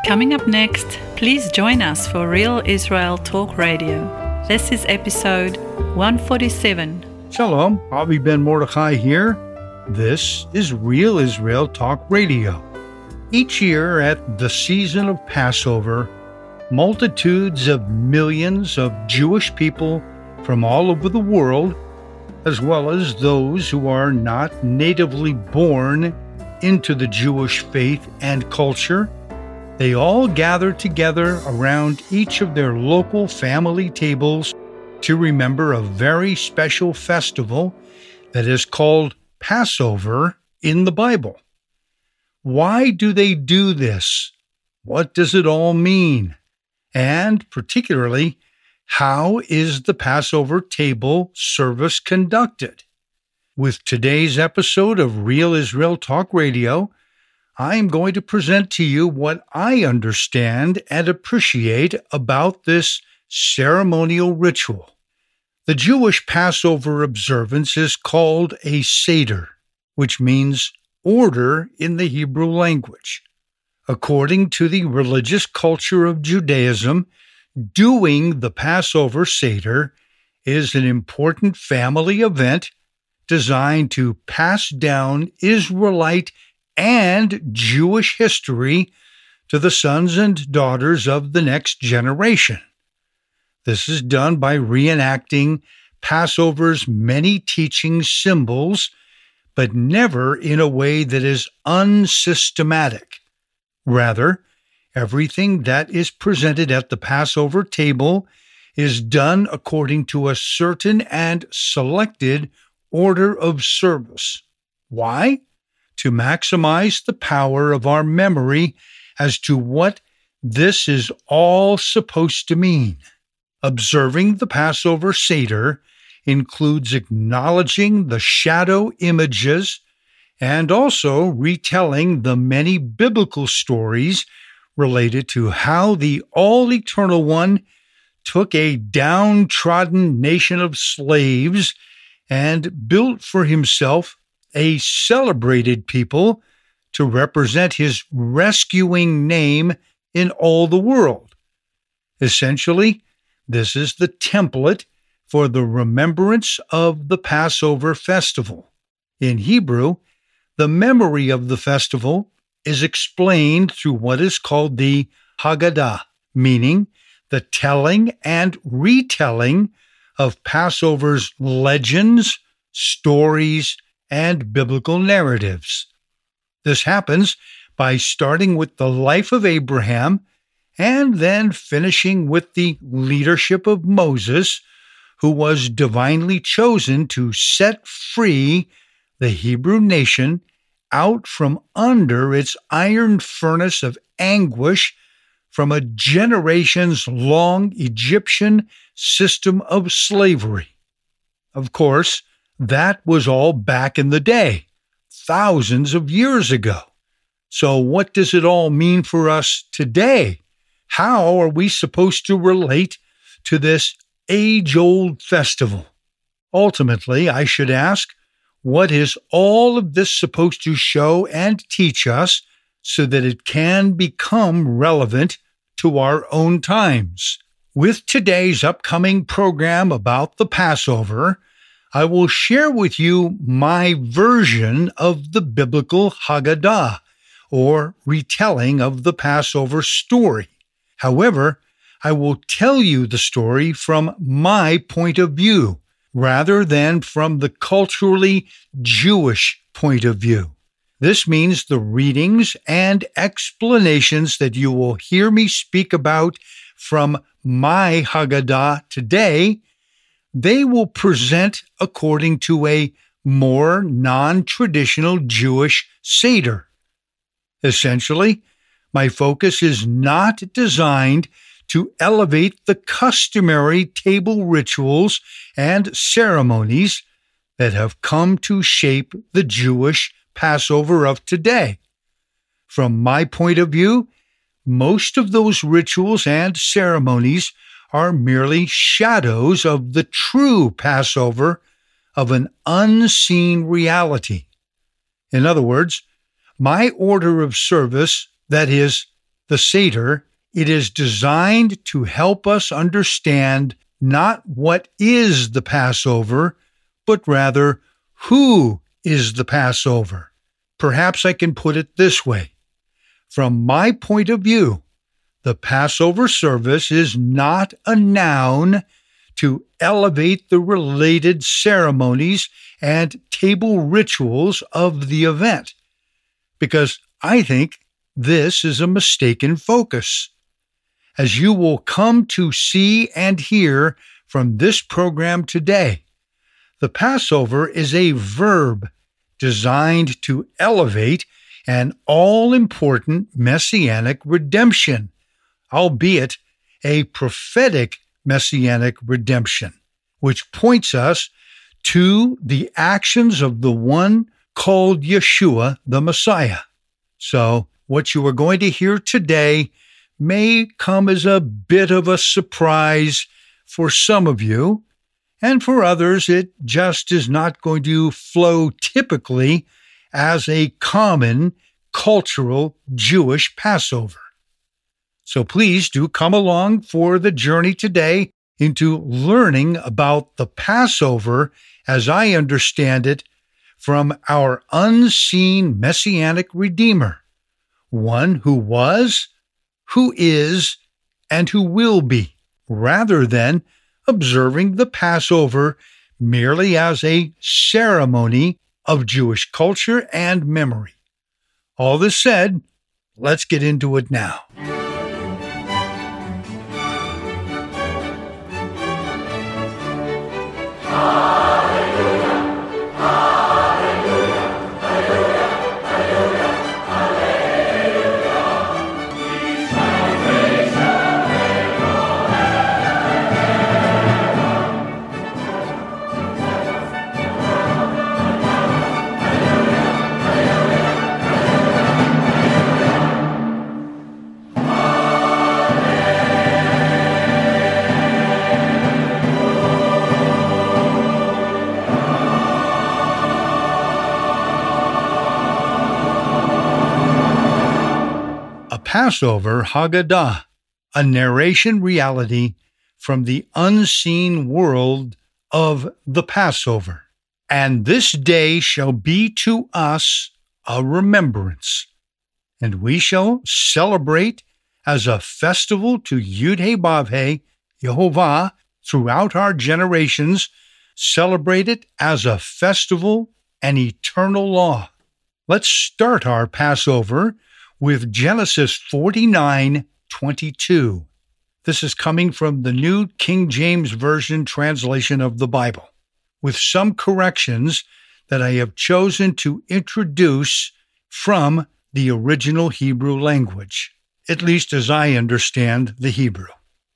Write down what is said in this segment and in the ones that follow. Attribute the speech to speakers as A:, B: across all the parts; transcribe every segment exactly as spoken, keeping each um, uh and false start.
A: Coming up next, please join us for Real Israel Talk Radio. This is episode one forty-seven.
B: Shalom, Avi Ben Mordechai here. This is Real Israel Talk Radio. Each year at the season of Passover, multitudes of millions of Jewish people from all over the world, as well as those who are not natively born into the Jewish faith and culture, they all gather together around each of their local family tables to remember a very special festival that is called Passover in the Bible. Why do they do this? What does it all mean? And particularly, how is the Passover table service conducted? With today's episode of Real Israel Talk Radio, I am going to present to you what I understand and appreciate about this ceremonial ritual. The Jewish Passover observance is called a Seder, which means order in the Hebrew language. According to the religious culture of Judaism, doing the Passover Seder is an important family event designed to pass down Israelite and Jewish history to the sons and daughters of the next generation. This is done by reenacting Passover's many teaching symbols, but never in a way that is unsystematic. Rather, everything that is presented at the Passover table is done according to a certain and selected order of service. Why? To maximize the power of our memory as to what this is all supposed to mean. Observing the Passover Seder includes acknowledging the shadow images and also retelling the many biblical stories related to how the All-Eternal One took a downtrodden nation of slaves and built for himself a celebrated people to represent his rescuing name in all the world. Essentially, this is the template for the remembrance of the Passover festival. In Hebrew, the memory of the festival is explained through what is called the Haggadah, meaning the telling and retelling of Passover's legends, stories, and biblical narratives. This happens by starting with the life of Abraham and then finishing with the leadership of Moses, who was divinely chosen to set free the Hebrew nation out from under its iron furnace of anguish from a generations-long Egyptian system of slavery. Of course, that was all back in the day, thousands of years ago. So what does it all mean for us today? How are we supposed to relate to this age-old festival? Ultimately, I should ask, what is all of this supposed to show and teach us so that it can become relevant to our own times? With today's upcoming program about the Passover, I will share with you my version of the biblical Haggadah, or retelling of the Passover story. However, I will tell you the story from my point of view, rather than from the culturally Jewish point of view. This means the readings and explanations that you will hear me speak about from my Haggadah today, they will present according to a more non-traditional Jewish Seder. Essentially, my focus is not designed to elevate the customary table rituals and ceremonies that have come to shape the Jewish Passover of today. From my point of view, most of those rituals and ceremonies are merely shadows of the true Passover of an unseen reality. In other words, my order of service, that is, The Seder, it is designed to help us understand not what is the Passover, but rather who is the Passover. Perhaps I can put it this way. From my point of view, the Passover service is not a noun to elevate the related ceremonies and table rituals of the event, because I think this is a mistaken focus. As you will come to see and hear from this program today, the Passover is a verb designed to elevate an all-important messianic redemption, albeit a prophetic messianic redemption, which points us to the actions of the one called Yeshua the Messiah. So, what you are going to hear today may come as a bit of a surprise for some of you, and for others it just is not going to flow typically as a common cultural Jewish Passover. So please do come along for the journey today into learning about the Passover as I understand it from our unseen Messianic Redeemer, one who was, who is, and who will be, rather than observing the Passover merely as a ceremony of Jewish culture and memory. All this said, let's get into it now. Passover Haggadah, a narration reality from the unseen world of the Passover. And this day shall be to us a remembrance, and we shall celebrate as a festival to Yud-Heh-Vav-Heh, Yehovah, throughout our generations, celebrate it as a festival and eternal law. Let's start our Passover with Genesis forty-nine twenty-two. This is coming from the New King James Version translation of the Bible, with some corrections that I have chosen to introduce from the original Hebrew language, at least as I understand the Hebrew.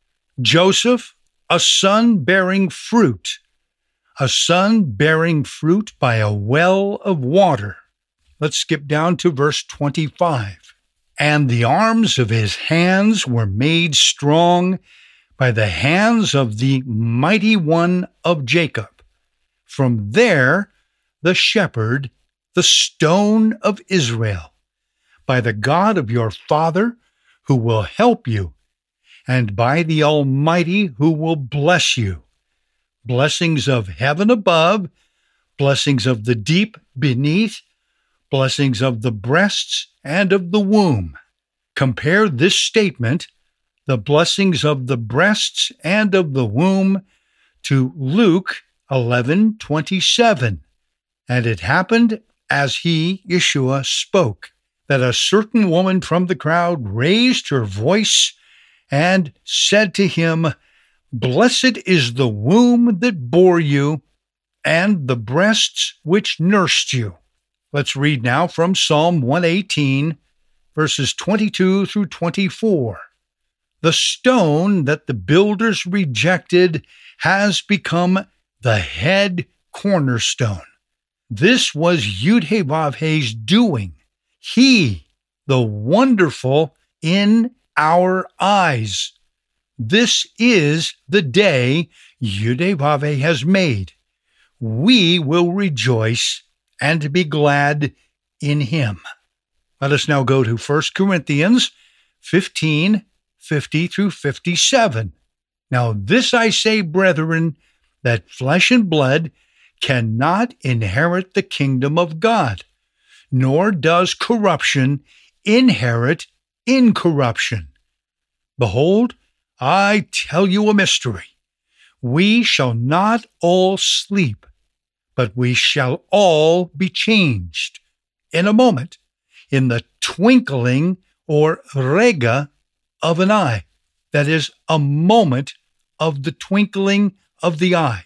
B: Joseph, a son bearing fruit, a son bearing fruit by a well of water. Let's skip down to verse twenty-five. And the arms of his hands were made strong by the hands of the mighty one of Jacob. From there, the shepherd, the stone of Israel, by the God of your father, who will help you, and by the Almighty, who will bless you. Blessings of heaven above, blessings of the deep beneath, blessings of the breasts and of the womb. Compare this statement, the blessings of the breasts and of the womb, to Luke eleven twenty-seven. And it happened as he, Yeshua, spoke, that a certain woman from the crowd raised her voice and said to him, Blessed is the womb that bore you, and the breasts which nursed you. Let's read now from Psalm one eighteen, verses twenty-two through twenty-four. The stone that the builders rejected has become the head cornerstone. This was Yud-Heh-Vav-Heh's doing. He, the wonderful in our eyes. This is the day Yud-Heh-Vav-Heh has made. We will rejoice and be glad in him. Let us now go to First Corinthians, fifteen, fifty through fifty-seven. Now this I say, brethren, that flesh and blood cannot inherit the kingdom of God, nor does corruption inherit incorruption. Behold, I tell you a mystery. We shall not all sleep, but we shall all be changed in a moment, in the twinkling or rega of an eye. That is, a moment of the twinkling of the eye,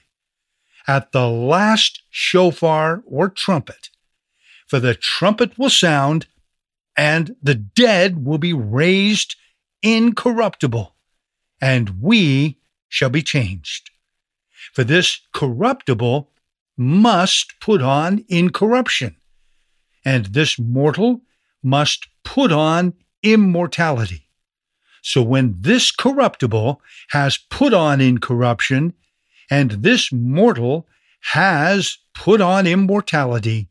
B: at the last shofar or trumpet. For the trumpet will sound, and the dead will be raised incorruptible, and we shall be changed. For this corruptible must put on incorruption, and this mortal must put on immortality. So when this corruptible has put on incorruption, and this mortal has put on immortality,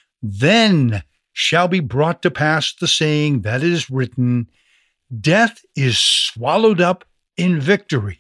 B: then shall be brought to pass the saying that is written, Death is swallowed up in victory.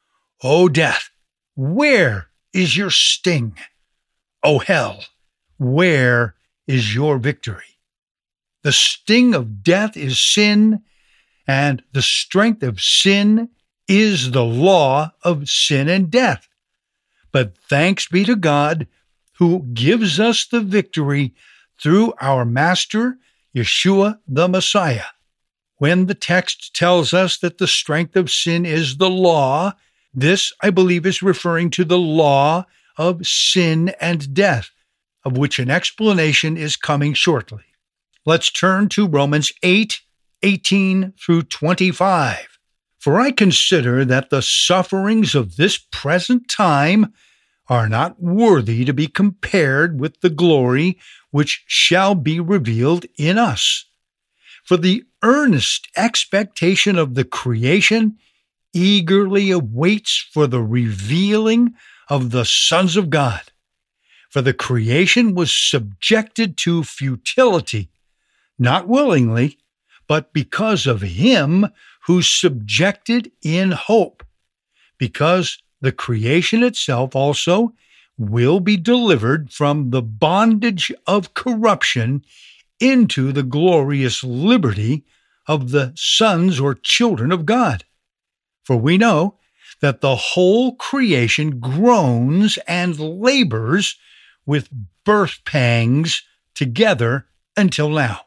B: O death, where is your sting? O hell, where is your victory? The sting of death is sin, and the strength of sin is the law of sin and death. But thanks be to God, who gives us the victory through our Master, Yeshua the Messiah. When the text tells us that the strength of sin is the law, this, I believe, is referring to the law of sin and death, of which an explanation is coming shortly. Let's turn to Romans eight, eighteen through twenty-five. For I consider that the sufferings of this present time are not worthy to be compared with the glory which shall be revealed in us. For the earnest expectation of the creation eagerly awaits for the revealing of the sons of God. For the creation was subjected to futility, not willingly, but because of him who subjected in hope, because the creation itself also will be delivered from the bondage of corruption into the glorious liberty of the sons or children of God. For we know that the whole creation groans and labors with birth pangs together until now.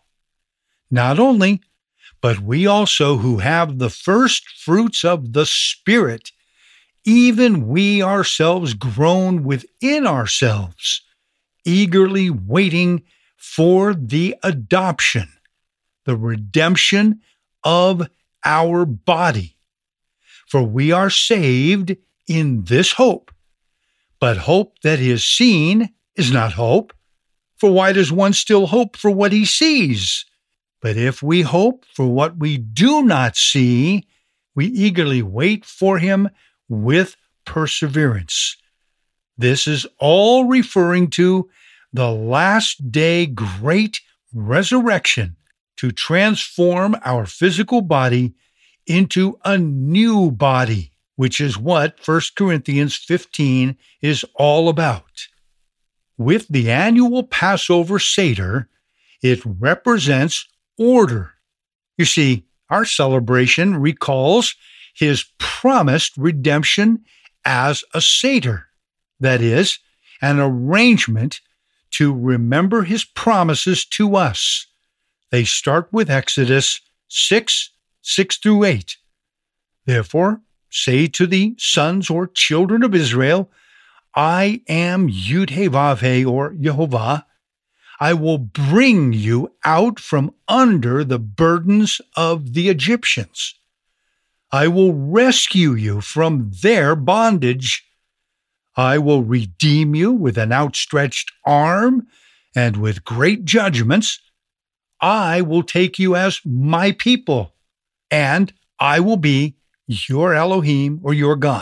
B: Not only, but we also who have the first fruits of the Spirit, even we ourselves groan within ourselves, eagerly waiting for the adoption, the redemption of our body. For we are saved in this hope. But hope that is seen is not hope. For why does one still hope for what he sees? But if we hope for what we do not see, we eagerly wait for him with perseverance. This is all referring to the last day great resurrection to transform our physical body into a new body, which is what First Corinthians fifteen is all about. With the annual Passover Seder, it represents order. You see, our celebration recalls his promised redemption as a Seder, that is, an arrangement to remember his promises to us. They start with Exodus six, six through eight. Therefore, say to the sons or children of Israel, I am Yud-Heh-Vav-Heh, or Yehovah. I will bring you out from under the burdens of the Egyptians. I will rescue you from their bondage. I will redeem you with an outstretched arm and with great judgments. I will take you as my people, and I will be your Elohim, or your God.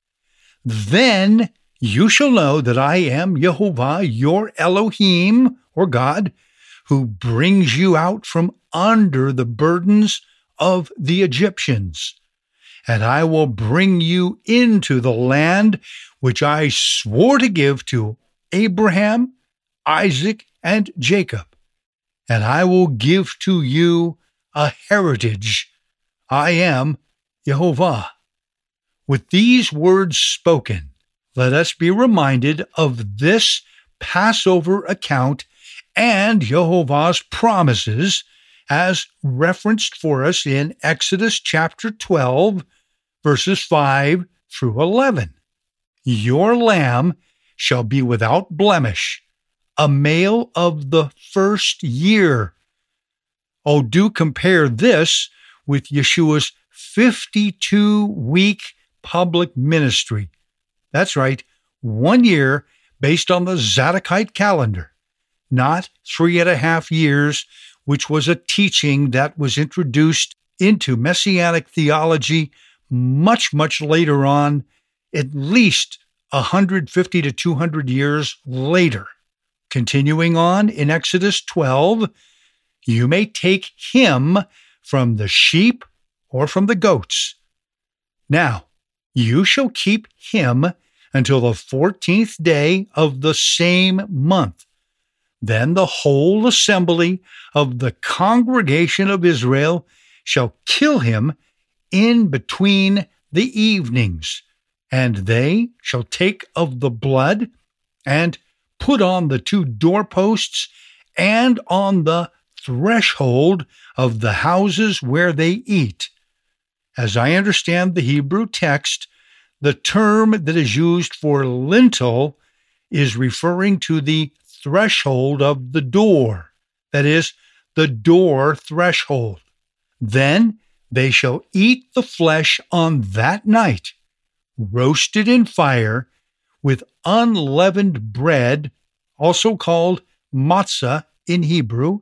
B: Then you shall know that I am Yehovah, your Elohim, or God, who brings you out from under the burdens of the Egyptians. And I will bring you into the land which I swore to give to Abraham, Isaac, and Jacob. And I will give to you a heritage. I am Jehovah. With these words spoken, let us be reminded of this Passover account and Jehovah's promises as referenced for us in Exodus chapter twelve, verses five through eleven. Your lamb shall be without blemish, a male of the first year. Oh, do compare this with Yeshua's fifty-two-week public ministry. That's right, one year based on the Zadokite calendar, not three and a half years, which was a teaching that was introduced into Messianic theology much, much later on, at least one hundred fifty to two hundred years later. Continuing on in Exodus twelve, you may take him from the sheep or from the goats. Now, you shall keep him until the fourteenth day of the same month. Then the whole assembly of the congregation of Israel shall kill him in between the evenings, and they shall take of the blood and put on the two doorposts and on the threshold of the houses where they eat. As I understand the Hebrew text, the term that is used for lintel is referring to the threshold of the door, that is, the door threshold. Then they shall eat the flesh on that night, roasted in fire, with unleavened bread, also called matzah in Hebrew,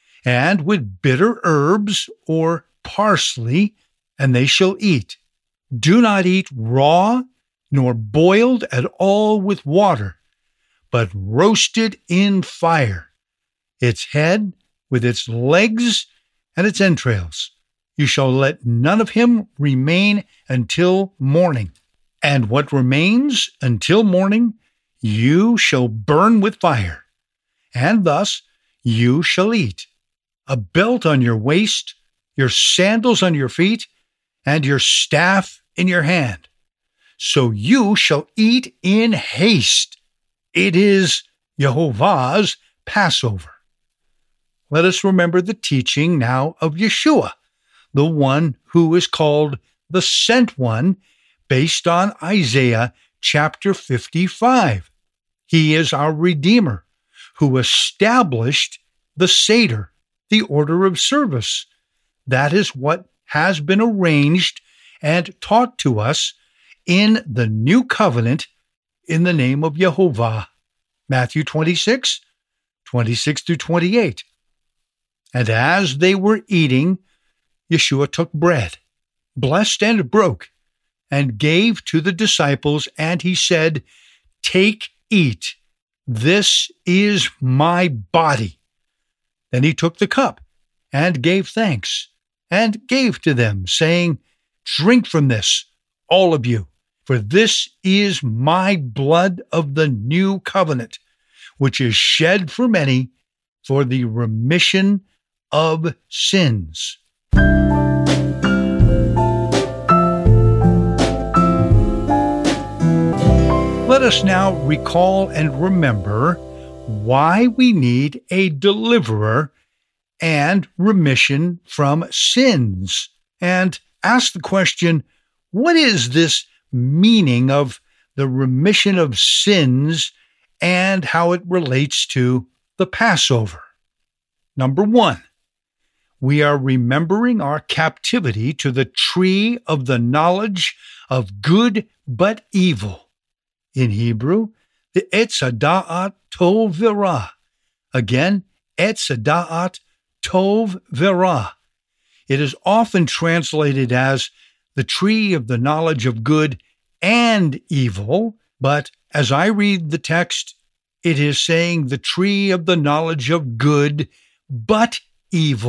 B: and with bitter herbs or parsley, and they shall eat. Do not eat raw, nor boiled at all with water, but roasted in fire, its head with its legs and its entrails. You shall let none of him remain until morning. And what remains until morning, you shall burn with fire, and thus you shall eat. A belt on your waist, your sandals on your feet, and your staff in your hand. So you shall eat in haste. It is Jehovah's Passover. Let us remember the teaching now of Yeshua, the one who is called the Sent One, based on Isaiah chapter fifty-five. He is our Redeemer, who established the Seder, the order of service. That is what has been arranged and taught to us in the new covenant in the name of Jehovah. Matthew twenty-six, twenty-six through twenty-eight. And as they were eating, Yeshua took bread, blessed and broke, and gave to the disciples, and he said, "Take, eat. This is my body." Then he took the cup and gave thanks, and gave to them, saying, "Drink from this, all of you, for this is my blood of the new covenant, which is shed for many for the remission of sins." Let us now recall and remember why we need a deliverer and remission from sins, and ask the question, what is this meaning of the remission of sins and how it relates to the Passover? Number one, we are remembering our captivity to the tree of the knowledge of good but evil. In Hebrew, the Etz Da'at Tov V'Ra. Again, Etz Da'at Tov V'Ra. It is often translated as the tree of the knowledge of good and evil, but as I read the text, it is saying the tree of the knowledge of good but evil.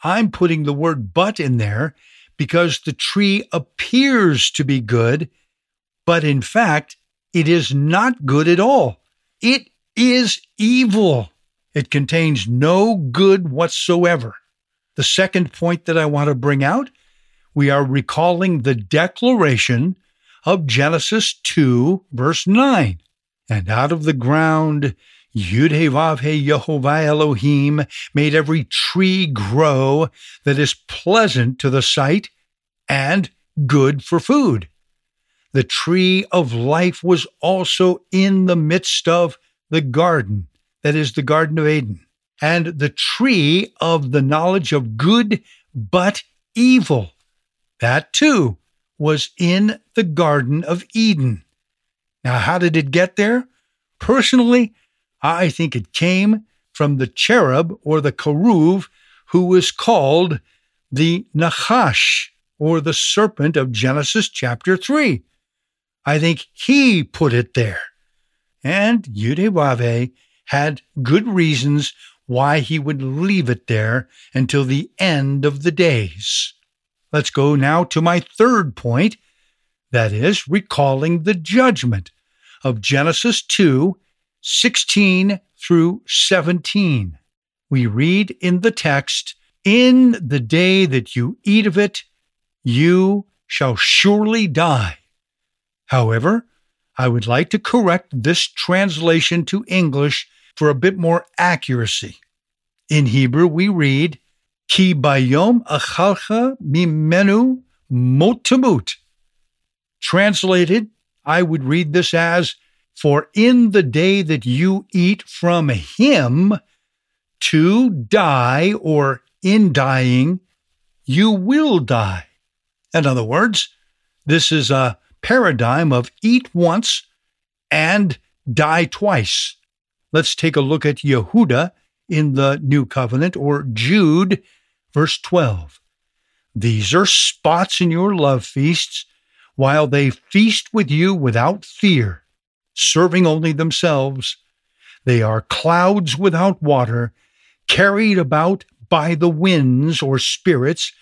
B: I'm putting the word but in there because the tree appears to be good, but in fact, it is not good at all. It is evil. It contains no good whatsoever. The second point that I want to bring out, we are recalling the declaration of Genesis two, verse nine. And out of the ground, Yud-Heh-Vav-Heh Yehovah Elohim made every tree grow that is pleasant to the sight and good for food. The tree of life was also in the midst of the garden, that is the Garden of Eden, and the tree of the knowledge of good but evil, that too was in the Garden of Eden. Now, how did it get there? Personally, I think it came from the cherub or the keruv who was called the Nachash, or the serpent of Genesis chapter three. I think he put it there. And Yud-Heh-Vav-Heh had good reasons why he would leave it there until the end of the days. Let's go now to my third point, that is, recalling the judgment of Genesis two, sixteen through seventeen. We read in the text, "In the day that you eat of it, you shall surely die." However, I would like to correct this translation to English for a bit more accuracy. In Hebrew, we read, Ki bayom achalcha mimenu mot tamut. Translated, I would read this as, for in the day that you eat from him, to die, or in dying, you will die. In other words, this is a paradigm of eat once and die twice. Let's take a look at Yehuda in the New Covenant, or Jude, verse twelve. These are spots in your love feasts, while they feast with you without fear, serving only themselves. They are clouds without water, carried about by the winds or spirits,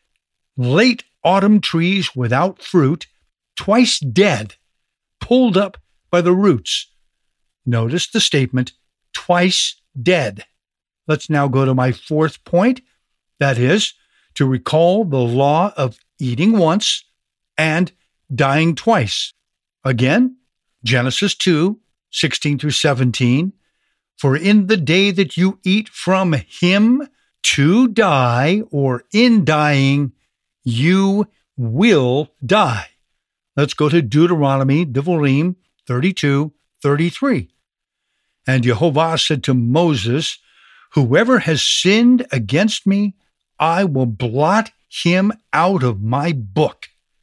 B: late autumn trees without fruit, twice dead, pulled up by the roots. Notice the statement, twice dead. Let's now go to my fourth point, that is, to recall the law of eating once and dying twice. Again, Genesis two, sixteen through seventeen, for in the day that you eat from him to die, or in dying, you will die. Let's go to Deuteronomy, Devarim, thirty-two, thirty-three. And Yehovah said to Moses, whoever has sinned against me, I will blot him out of my book.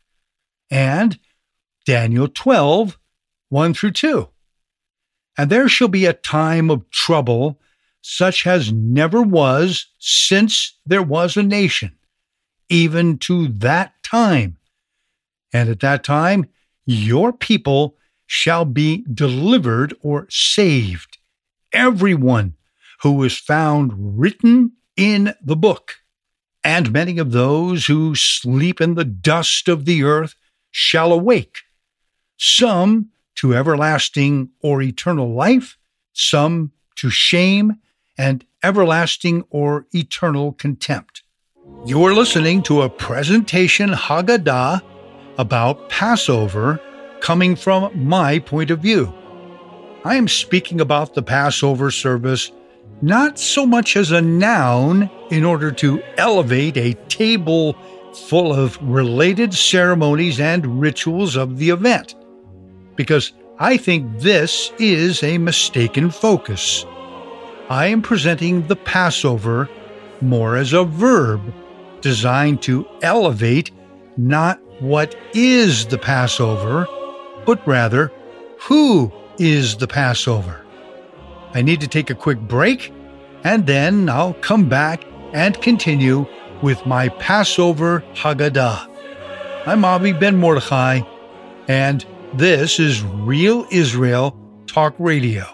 B: And Daniel twelve, one through two. And there shall be a time of trouble, such as never was since there was a nation, even to that time. And at that time, your people shall be delivered or saved, everyone who is found written in the book. And many of those who sleep in the dust of the earth shall awake, some to everlasting or eternal life, some to shame and everlasting or eternal contempt. You're listening to a presentation Haggadah about Passover coming from my point of view. I am speaking about the Passover service not so much as a noun in order to elevate a table full of related ceremonies and rituals of the event, because I think this is a mistaken focus. I am presenting the Passover more as a verb designed to elevate not what is the Passover, but rather who is the Passover. I need to take a quick break, and then I'll come back and continue with my Passover Haggadah. I'm Avi Ben Mordechai, and this is Real Israel Talk Radio.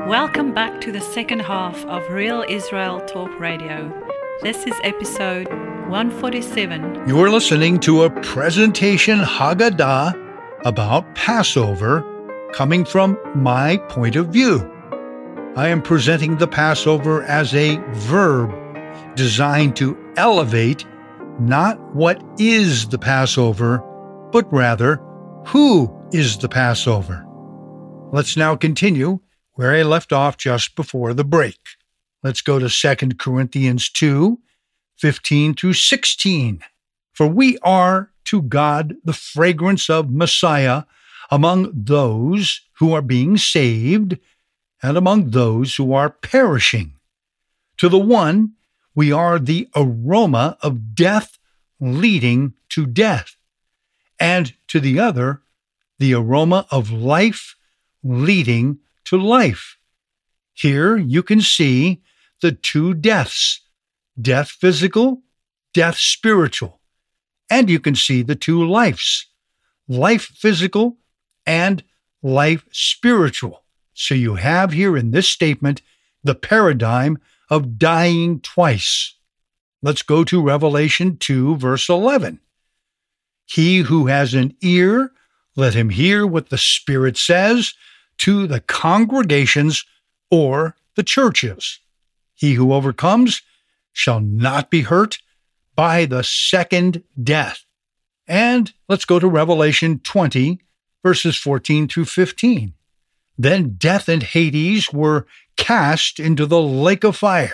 A: Welcome back to the second half of Real Israel Talk Radio. This is episode one forty-seven.
B: You're listening to a presentation Haggadah about Passover coming from my point of view. I am presenting the Passover as a verb designed to elevate not what is the Passover, but rather who is the Passover. Let's now continue where I left off just before the break. Let's go to Second Corinthians two, fifteen through sixteen. For we are to God the fragrance of Messiah among those who are being saved and among those who are perishing. To the one, we are the aroma of death leading to death, and to the other, the aroma of life leading to life. Here you can see the two deaths, death physical, death spiritual, and you can see the two lives, life physical and life spiritual. So you have here in this statement the paradigm of dying twice. Let's go to Revelation two, verse eleven. He who has an ear, let him hear what the Spirit says to the congregations or the churches. He who overcomes shall not be hurt by the second death. And let's go to Revelation twenty, verses fourteen through fifteen. Then death and Hades were cast into the lake of fire.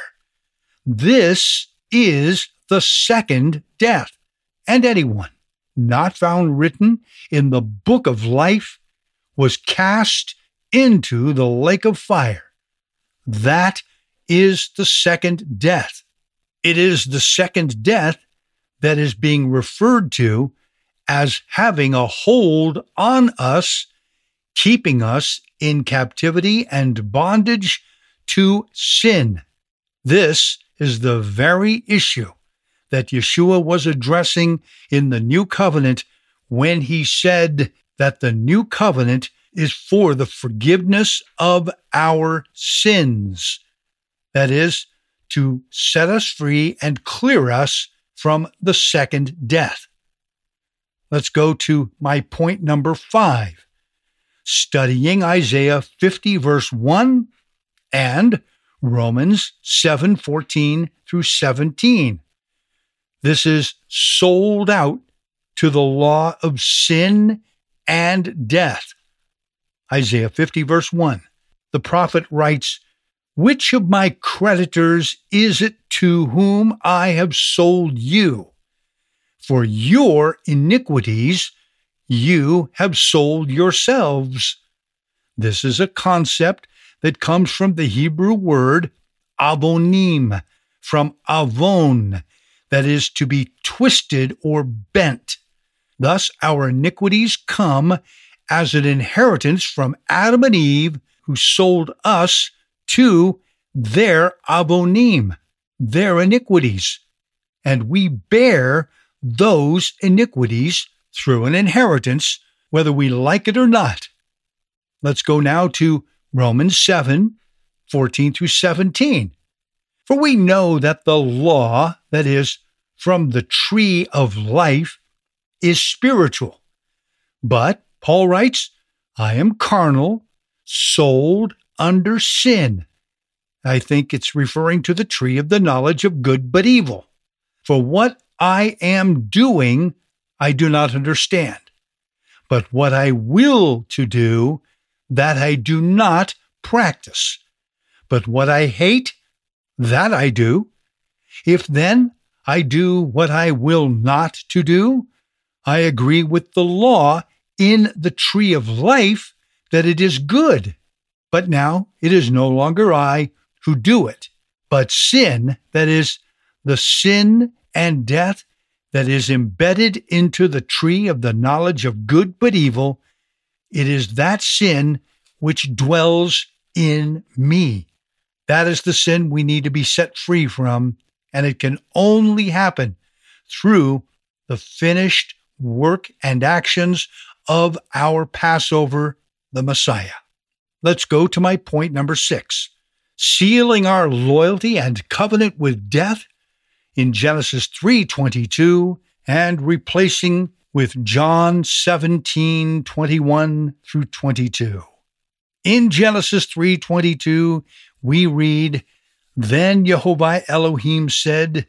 B: This is the second death, and anyone not found written in the book of life was cast into the lake of fire. That is the second death. It is the second death that is being referred to as having a hold on us, keeping us in captivity and bondage to sin. This is the very issue that Yeshua was addressing in the New Covenant when he said that the New Covenant is for the forgiveness of our sins. That is, to set us free and clear us from the second death. Let's go to my point number five. Studying Isaiah fifty, verse one, and Romans seven, fourteen through seventeen. This is sold out to the law of sin and death. Isaiah fifty, verse one. The prophet writes, "Which of my creditors is it to whom I have sold you? For your iniquities you have sold yourselves." This is a concept that comes from the Hebrew word avonim, from avon, that is to be twisted or bent. Thus, our iniquities come as an inheritance from Adam and Eve, who sold us to their avonim, their iniquities. And we bear those iniquities through an inheritance, whether we like it or not. Let's go now to Romans seven, fourteen through seventeen. For we know that the law, that is, from the tree of life, is spiritual. But, Paul writes, I am carnal, sold under sin. I think it's referring to the tree of the knowledge of good but evil. For what I am doing, I do not understand. But what I will to do, that I do not practice. But what I hate, that I do. If then I do what I will not to do, I agree with the law in the tree of life that it is good. But now it is no longer I who do it, but sin, that is, the sin and death that is embedded into the tree of the knowledge of good but evil. It is that sin which dwells in me. That is the sin we need to be set free from, and it can only happen through the finished work and actions of our Passover, the Messiah. let's go to my point number six. Sealing our loyalty and covenant with death in Genesis three twenty-two and replacing with John seventeen twenty-one through twenty-two. In Genesis three twenty-two, we read, Then Jehovah Elohim said,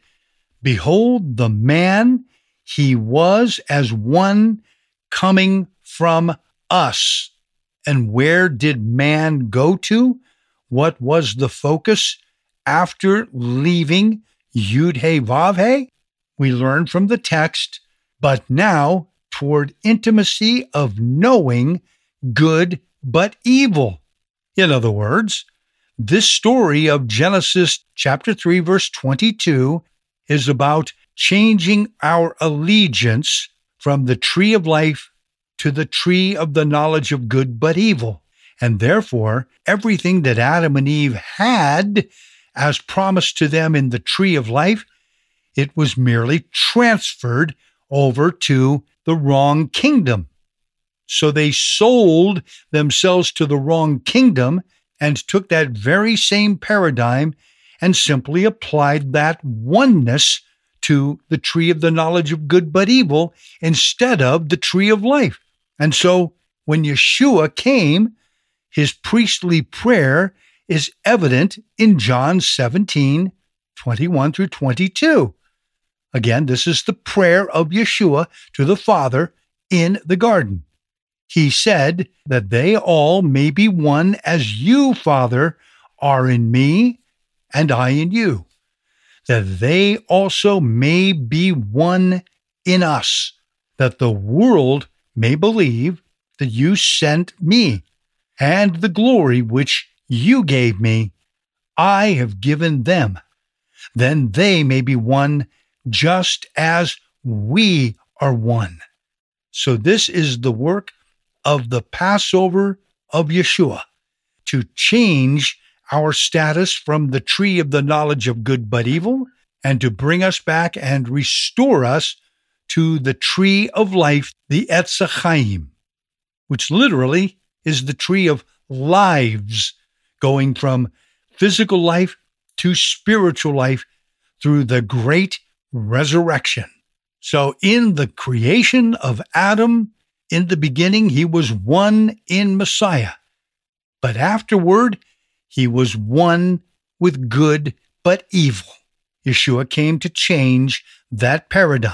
B: Behold, the man, he was as one coming from us. And where did man go to? What was the focus after leaving Yud-He-Vav-He? We learn from the text, but now toward intimacy of knowing good but evil. In other words, this story of Genesis chapter three, verse twenty-two is about changing our allegiance from the tree of life to the tree of the knowledge of good but evil. And therefore, everything that Adam and Eve had as promised to them in the tree of life, it was merely transferred over to the wrong kingdom. So they sold themselves to the wrong kingdom and took that very same paradigm and simply applied that oneness to the tree of the knowledge of good but evil instead of the tree of life. And so when Yeshua came, his priestly prayer is evident in John seventeen twenty-one through twenty-two. Again, this is the prayer of Yeshua to the Father in the garden. He said that they all may be one as you, Father, are in me and I in you, that they also may be one in us, that the world may believe that you sent me, and the glory which you gave me, I have given them. Then they may be one just as we are one. So this is the work of the Passover of Yeshua, to change our status from the tree of the knowledge of good but evil, and to bring us back and restore us to the tree of life, the Etz HaChaim, which literally is the tree of lives, going from physical life to spiritual life through the great resurrection. So in the creation of Adam, in the beginning, he was one in Messiah. But afterward, he was one with good but evil. Yeshua came to change that paradigm.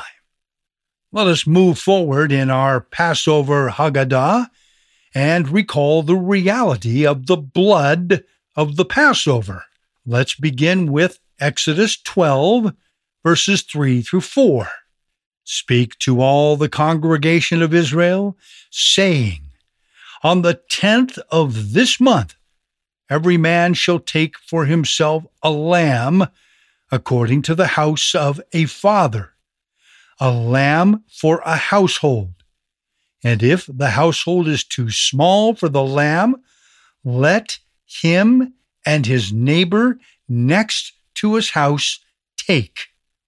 B: Let us move forward in our Passover Haggadah and recall the reality of the blood of the Passover. Let's begin with Exodus twelve, verses three through four. Speak to all the congregation of Israel, saying, On the tenth of this month, every man shall take for himself a lamb according to the house of a father, a lamb for a household. And if the household is too small for the lamb, let him and his neighbor next to his house take.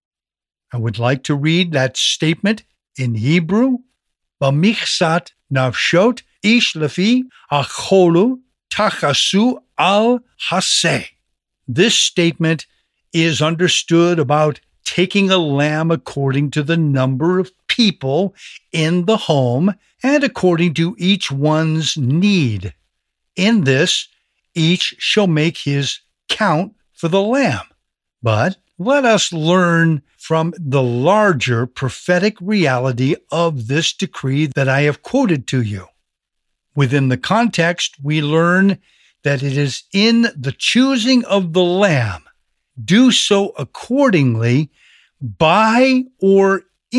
B: I would like to read that statement in Hebrew. Bamichsat nafshot ish lefi acholu tachasu al haseh. This statement is understood about taking a lamb according to the number of people in the home and according to each one's need. In this, each shall make his count for the lamb. But let us learn from the larger prophetic reality of this decree that I have quoted to you. Within the context, we learn that it is in the choosing of the lamb. Do so accordingly by or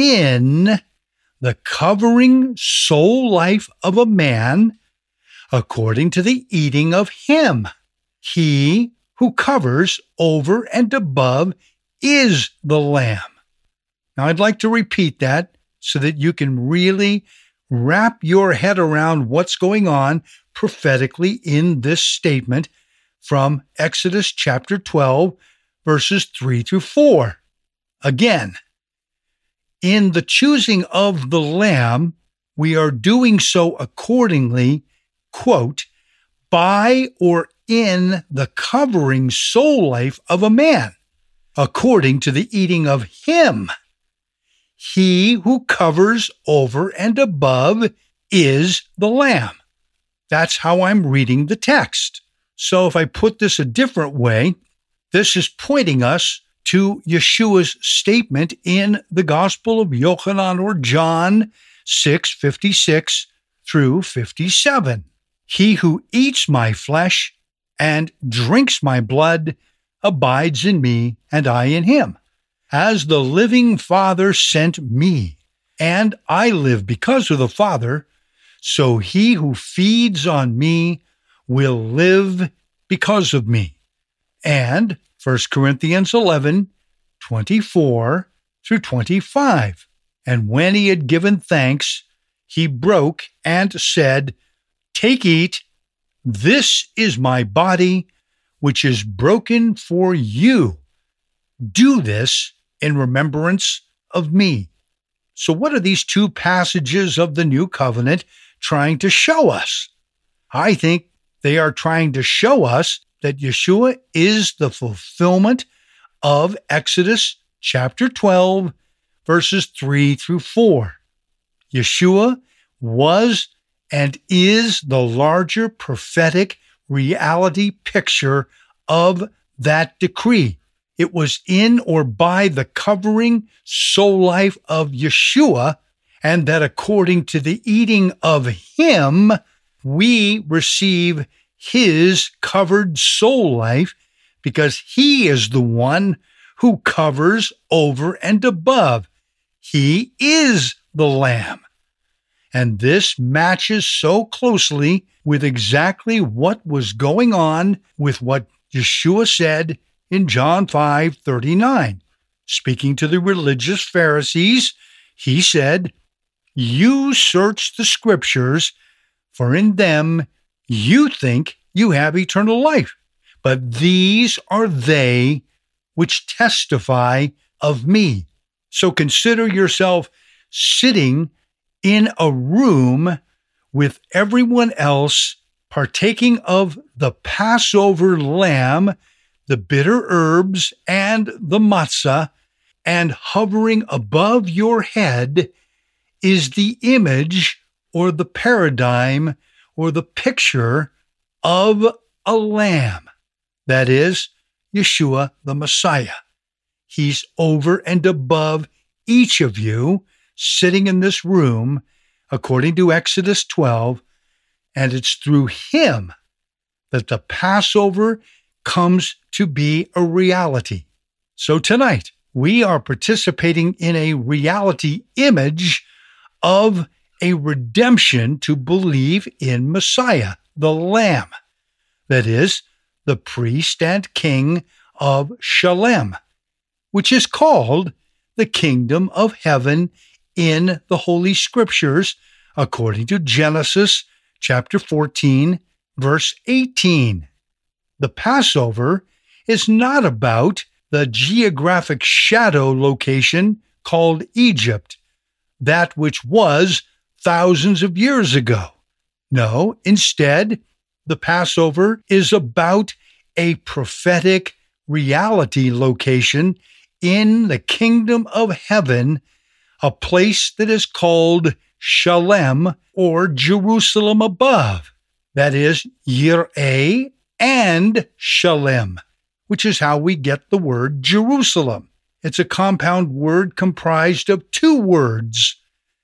B: in the covering soul life of a man, according to the eating of him. He who covers over and above is the lamb. Now, I'd like to repeat that so that you can really wrap your head around what's going on prophetically in this statement from Exodus chapter twelve, verses three through four. Again, in the choosing of the lamb, we are doing so accordingly, quote, by or in the covering soul life of a man, according to the eating of him. He who covers over and above is the Lamb. That's how I'm reading the text. So if I put this a different way, this is pointing us to Yeshua's statement in the Gospel of Yochanan or John six fifty-six through fifty-seven. He who eats my flesh and drinks my blood abides in me, and I in him. As the living Father sent me, and I live because of the Father, so he who feeds on me will live because of me. And First Corinthians eleven, twenty-four through twenty-five. And when he had given thanks, he broke and said, "Take, eat, this is my body, which is broken for you. Do this in remembrance of me." So what are these two passages of the New Covenant trying to show us? I think they are trying to show us that Yeshua is the fulfillment of Exodus chapter twelve, verses three through four. Yeshua was and is the larger prophetic reality picture of that decree. It was in or by the covering soul life of Yeshua, and that according to the eating of him, we receive his covered soul life, because he is the one who covers over and above. He is the Lamb. And this matches so closely with exactly what was going on with what Yeshua said in John five thirty-nine. Speaking to the religious Pharisees, he said, "You search the scriptures, for in them you think you have eternal life, but these are they which testify of me." So consider yourself sitting in a room with everyone else, partaking of the Passover lamb, the bitter herbs, and the matzah, and hovering above your head is the image or the paradigm or the picture of a lamb. That is, Yeshua the Messiah. He's over and above each of you sitting in this room, according to Exodus twelve, and it's through him that the Passover comes to be a reality. So tonight, we are participating in a reality image of a redemption to believe in Messiah, the Lamb, that is, the priest and king of Shalem, which is called the kingdom of heaven in the Holy Scriptures, according to Genesis chapter fourteen, verse eighteen. The Passover is not about the geographic shadow location called Egypt, that which was thousands of years ago. No, instead, the Passover is about a prophetic reality location in the kingdom of heaven, a place that is called Shalem, or Jerusalem above. That is, Yireh and Shalem, which is how we get the word Jerusalem. It's a compound word comprised of two words,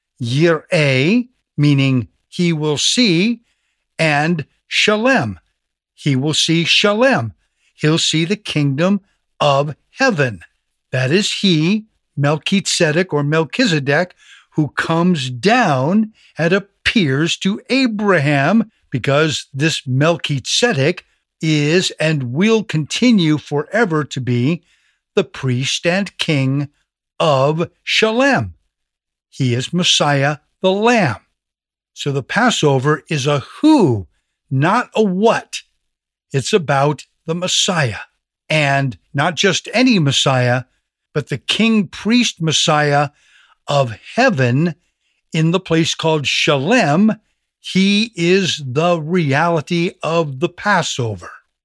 B: Yireh, meaning he will see, and Shalem. He will see Shalem. He'll see the kingdom of heaven. That is he, Melchizedek or Melchizedek, who comes down and appears to Abraham, because this Melchizedek is and will continue forever to be the priest and king of Shalem. He is Messiah, the Lamb. So the Passover is a who, not a what. It's about the Messiah, and not just any Messiah, but the king priest Messiah of heaven in the place called Shalem, He is the reality of the Passover.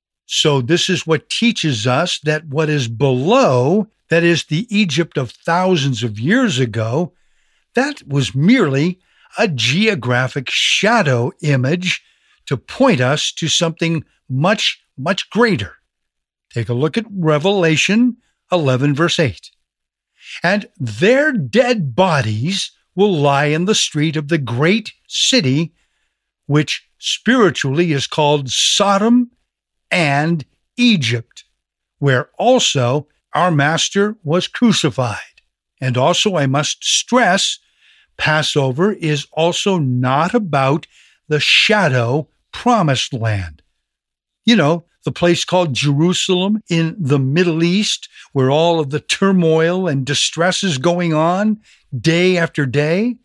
B: So this is what teaches us that what is below, that is the Egypt of thousands of years ago, that was merely a geographic shadow image to point us to something much, much greater. Take a look at Revelation eleven, verse eight. And their dead bodies will lie in the street of the great city, which spiritually is called Sodom and Egypt, where also our Master was crucified. And also, I must stress, Passover is also not about the shadow promised land. You know, the place called Jerusalem in the Middle East, where all of the turmoil and distress is going on day after day?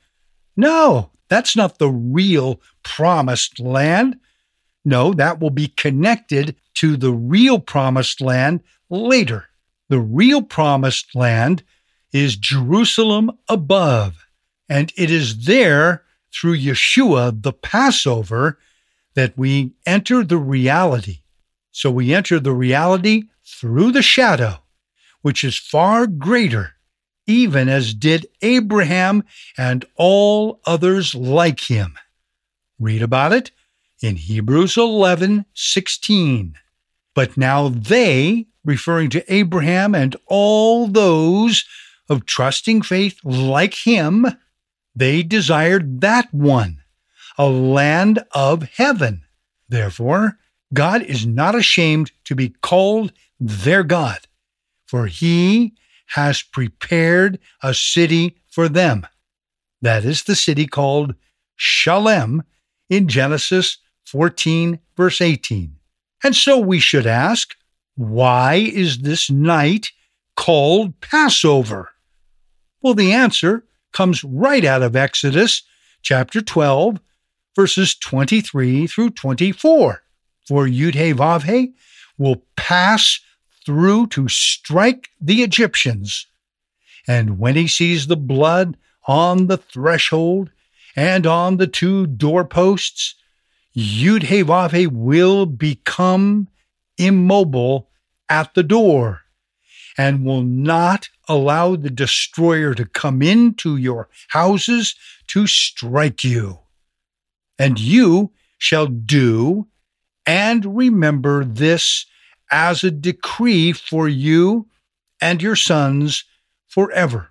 B: No, that's not the real promised land. No, that will be connected to the real promised land later. The real promised land is Jerusalem above, and it is there through Yeshua, the Passover, that we enter the reality. So we enter the reality through the shadow, which is far greater, even as did Abraham and all others like him. Read about it in Hebrews eleven sixteen. But now they, referring to Abraham and all those of trusting faith like him, they desired that one, a land of heaven. Therefore, God is not ashamed to be called their God, for he has prepared a city for them. That is the city called Shalem in Genesis fourteen, verse eighteen. And so we should ask, why is this night called Passover? Well, the answer comes right out of Exodus chapter twelve, verses twenty-three through twenty-four. For Yud-Heh-Vav-Heh will pass through to strike the Egyptians. And when he sees the blood on the threshold and on the two doorposts, Yud-Heh-Vav-Heh will become immobile at the door and will not allow the destroyer to come into your houses to strike you. And you shall do and remember this as a decree for you and your sons forever.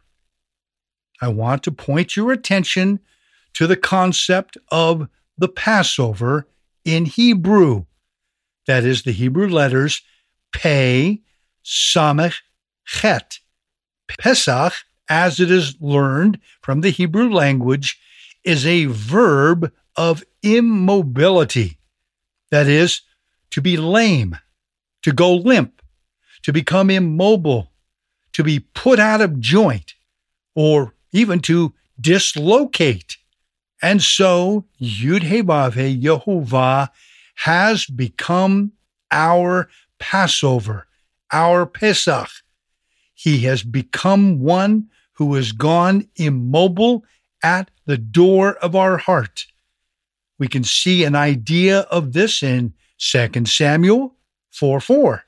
B: I want to point your attention to the concept of the Passover in Hebrew. That is the Hebrew letters Pei, Samech, Chet. Pesach, as it is learned from the Hebrew language, is a verb of immobility. That is, to be lame, to go limp, to become immobile, to be put out of joint, or even to dislocate. And so, Yud-Heh-Vav-Heh, Yehovah, has become our Passover, our Pesach. He has become one who has gone immobile at the door of our heart. We can see an idea of this in Second Samuel four four.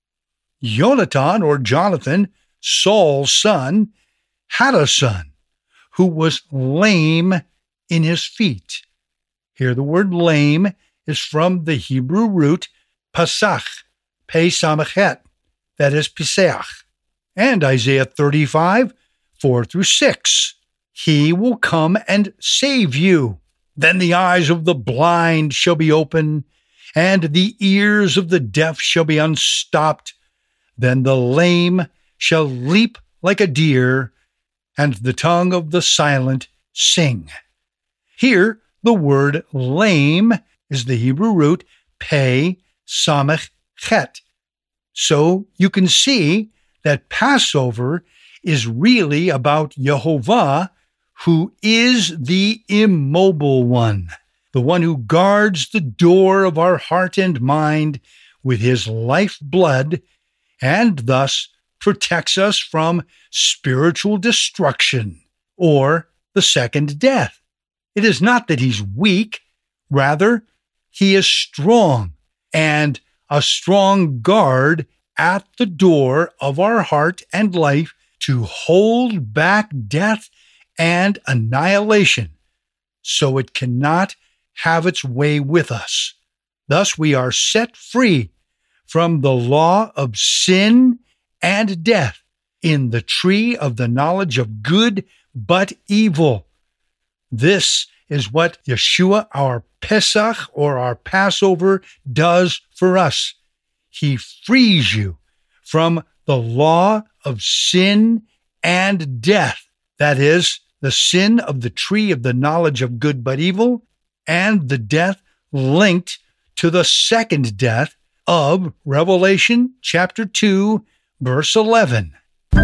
B: Jonathan, or Jonathan, Saul's son, had a son who was lame in his feet. Here the word lame is from the Hebrew root pasach, pei samachet, that is Pesach. And Isaiah thirty-five, four through six. He will come and save you. Then the eyes of the blind shall be open, and the ears of the deaf shall be unstopped. Then the lame shall leap like a deer, and the tongue of the silent sing. Here, the word lame is the Hebrew root pei samech chet. So you can see that Passover is really about Yehovah, who is the immobile one, the one who guards the door of our heart and mind with his life blood, and thus protects us from spiritual destruction or the second death. It is not that he's weak Rather, he is strong and a strong guard at the door of our heart and life to hold back death and annihilation, so it cannot have its way with us. Thus, we are set free from the law of sin and death in the tree of the knowledge of good but evil. This is what Yeshua, our Pesach, or our Passover, does for us. He frees you from the law of sin and death. That is, the sin of the tree of the knowledge of good but evil, and the death linked to the second death of Revelation chapter two, verse eleven.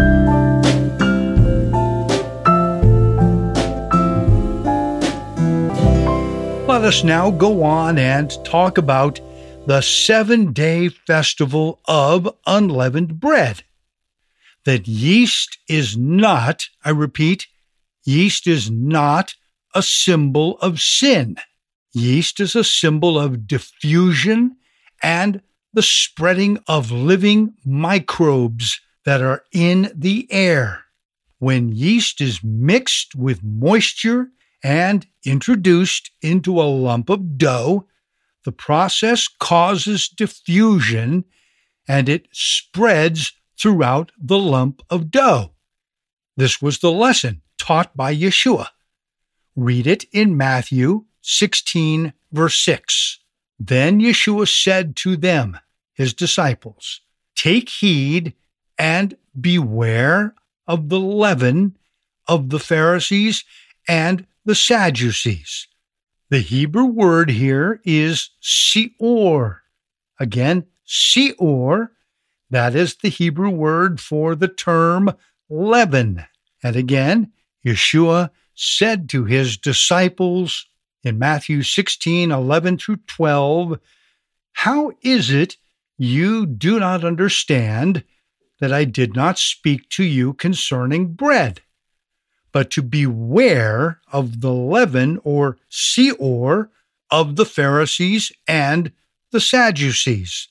B: Let us now go on and talk about the seven-day festival of unleavened bread. That yeast is not, I repeat, yeast is not a symbol of sin. Yeast is a symbol of diffusion and the spreading of living microbes that are in the air. When yeast is mixed with moisture and introduced into a lump of dough, the process causes diffusion and it spreads throughout the lump of dough. This was the lesson taught by Yeshua. Read it in Matthew sixteen, verse six. Then Yeshua said to them, his disciples, "Take heed and beware of the leaven of the Pharisees and the Sadducees." The Hebrew word here is seor. Again, seor, that is the Hebrew word for the term leaven. And again, Yeshua said to his disciples in Matthew sixteen, eleven through twelve, "How is it you do not understand that I did not speak to you concerning bread, but to beware of the leaven or seor of the Pharisees and the Sadducees?"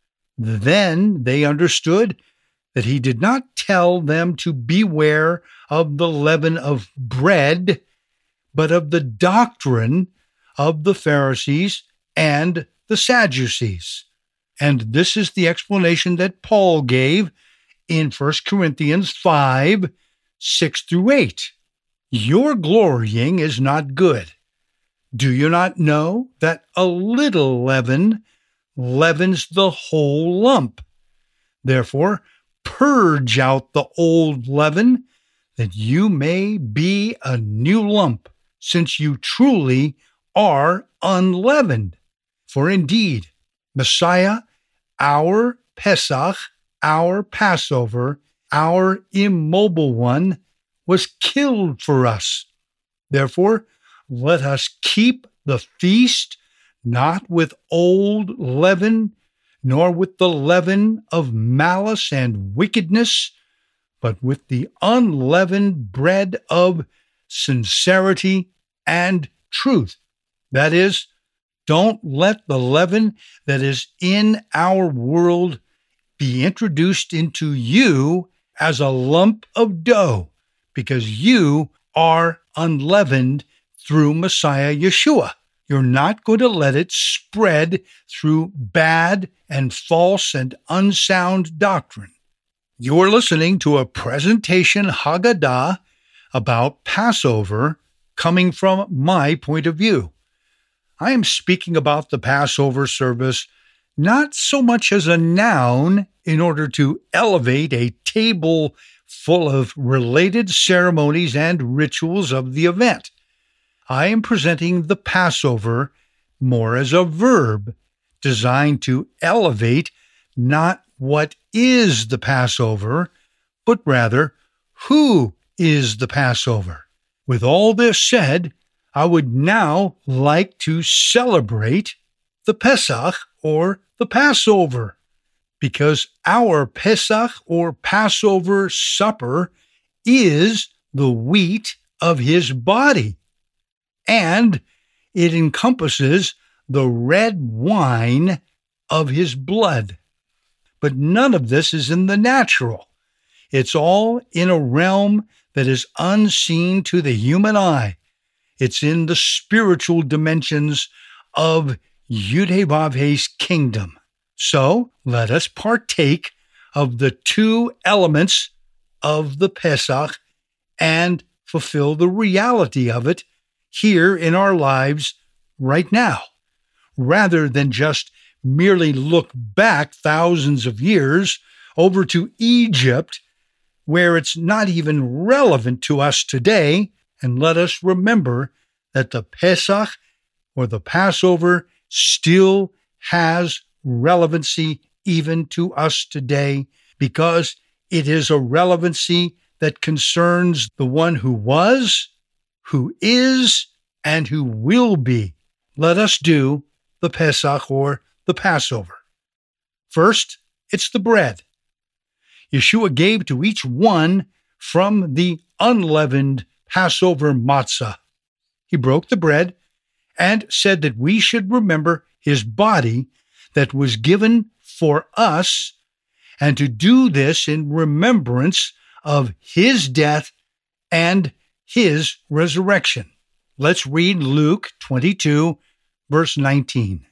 B: Then they understood that he did not tell them to beware of the leaven of bread, but of the doctrine of the Pharisees and the Sadducees. And this is the explanation that Paul gave in First Corinthians five, six through eight. "Your glorying is not good. Do you not know that a little leaven leavens the whole lump? Therefore, purge out the old leaven, that you may be a new lump, since you truly are unleavened. For indeed, Messiah, our Pesach, our Passover, our immobile one, was killed for us. Therefore, let us keep the feast, not with old leaven, nor with the leaven of malice and wickedness, but with the unleavened bread of sincerity and truth." That is, don't let the leaven that is in our world be introduced into you as a lump of dough, because you are unleavened through Messiah Yeshua. You're not going to let it spread through bad and false and unsound doctrine. You're listening to a presentation Haggadah about Passover coming from my point of view. I am speaking about the Passover service not so much as a noun in order to elevate a table full of related ceremonies and rituals of the event. I am presenting the Passover more as a verb designed to elevate not what is the Passover, but rather who is the Passover. With all this said, I would now like to celebrate the Pesach or the Passover, because our Pesach or Passover supper is the wheat of his body, and it encompasses the red wine of his blood. But none of this is in the natural. It's all in a realm that is unseen to the human eye. It's in the spiritual dimensions of Yud-Heh-Vav-Heh's kingdom. So let us partake of the two elements of the Pesach and fulfill the reality of it here in our lives right now, rather than just merely look back thousands of years over to Egypt, where it's not even relevant to us today. And let us remember that the Pesach, or the Passover, still has relevancy even to us today, because it is a relevancy that concerns the one who was, who is, and who will be. Let us do the Pesach, or the Passover. First, it's the bread. Yeshua gave to each one from the unleavened Passover matzah. He broke the bread and said that we should remember his body that was given for us, and to do this in remembrance of his death and his resurrection. Let's read Luke twenty-two, verse nineteen.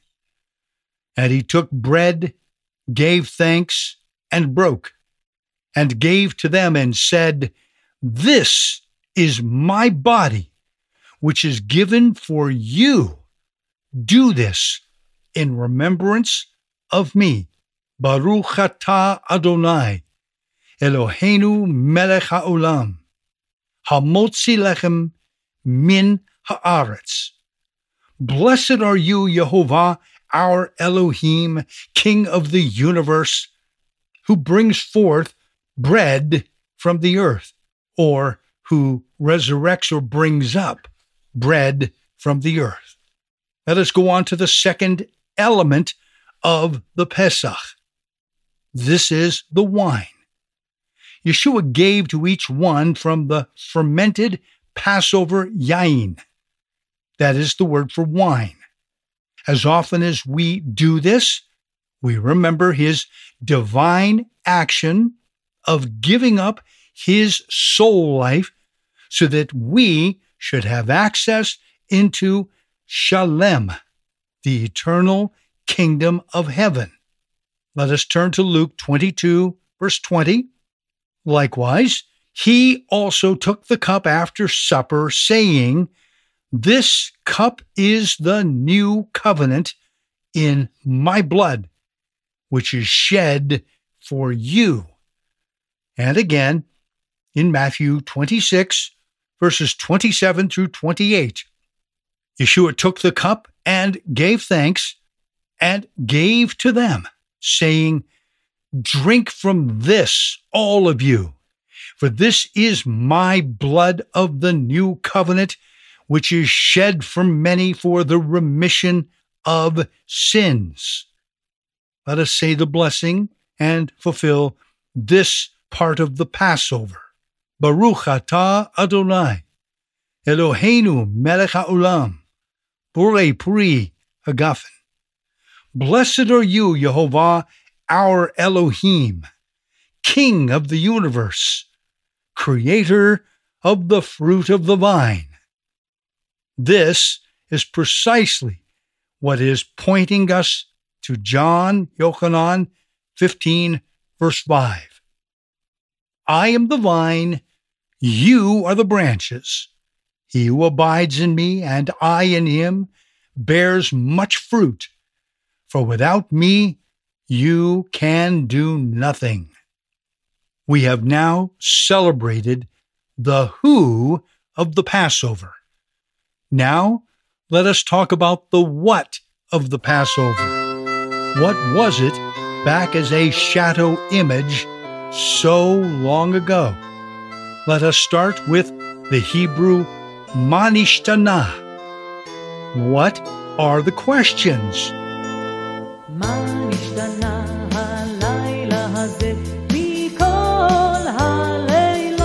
B: And he took bread, gave thanks, and broke, and gave to them, and said, "This is my body, which is given for you. Do this in remembrance of me. Baruch atah Adonai, Eloheinu melech haolam, hamotzi lechem min haaretz. Blessed are you, Yehovah, our Elohim, King of the universe, who brings forth bread from the earth, or who resurrects or brings up bread from the earth." Let us go on to the second element of the Pesach. This is the wine. Yeshua gave to each one from the fermented Passover yain. That is the word for wine. As often as we do this, we remember his divine action of giving up his soul life so that we should have access into Shalem, the eternal kingdom of heaven. Let us turn to Luke twenty-two, verse twenty. Likewise, he also took the cup after supper, saying, "This cup is the new covenant in my blood, which is shed for you." And again, in Matthew twenty-six, verses twenty-seven through twenty-eight, Yeshua took the cup and gave thanks and gave to them, saying, "Drink from this, all of you, for this is my blood of the new covenant, which is shed for many for the remission of sins." Let us say the blessing and fulfill this part of the Passover. Baruch atah Adonai, Eloheinu melech haolam, borei pri hagafen. Blessed are you, Yehovah, our Elohim, King of the universe, Creator of the fruit of the vine. This is precisely what is pointing us to John Yochanan fifteen, verse five. I am the vine, you are the branches. He who abides in me and I in him bears much fruit, for without me you can do nothing. We have now celebrated the who of the Passover. Now, let us talk about the what of the Passover. What was it back as a shadow image so long ago? Let us start with the Hebrew Ma nishtana. What are the questions?
C: מה נשתנה הלילה הזה מכל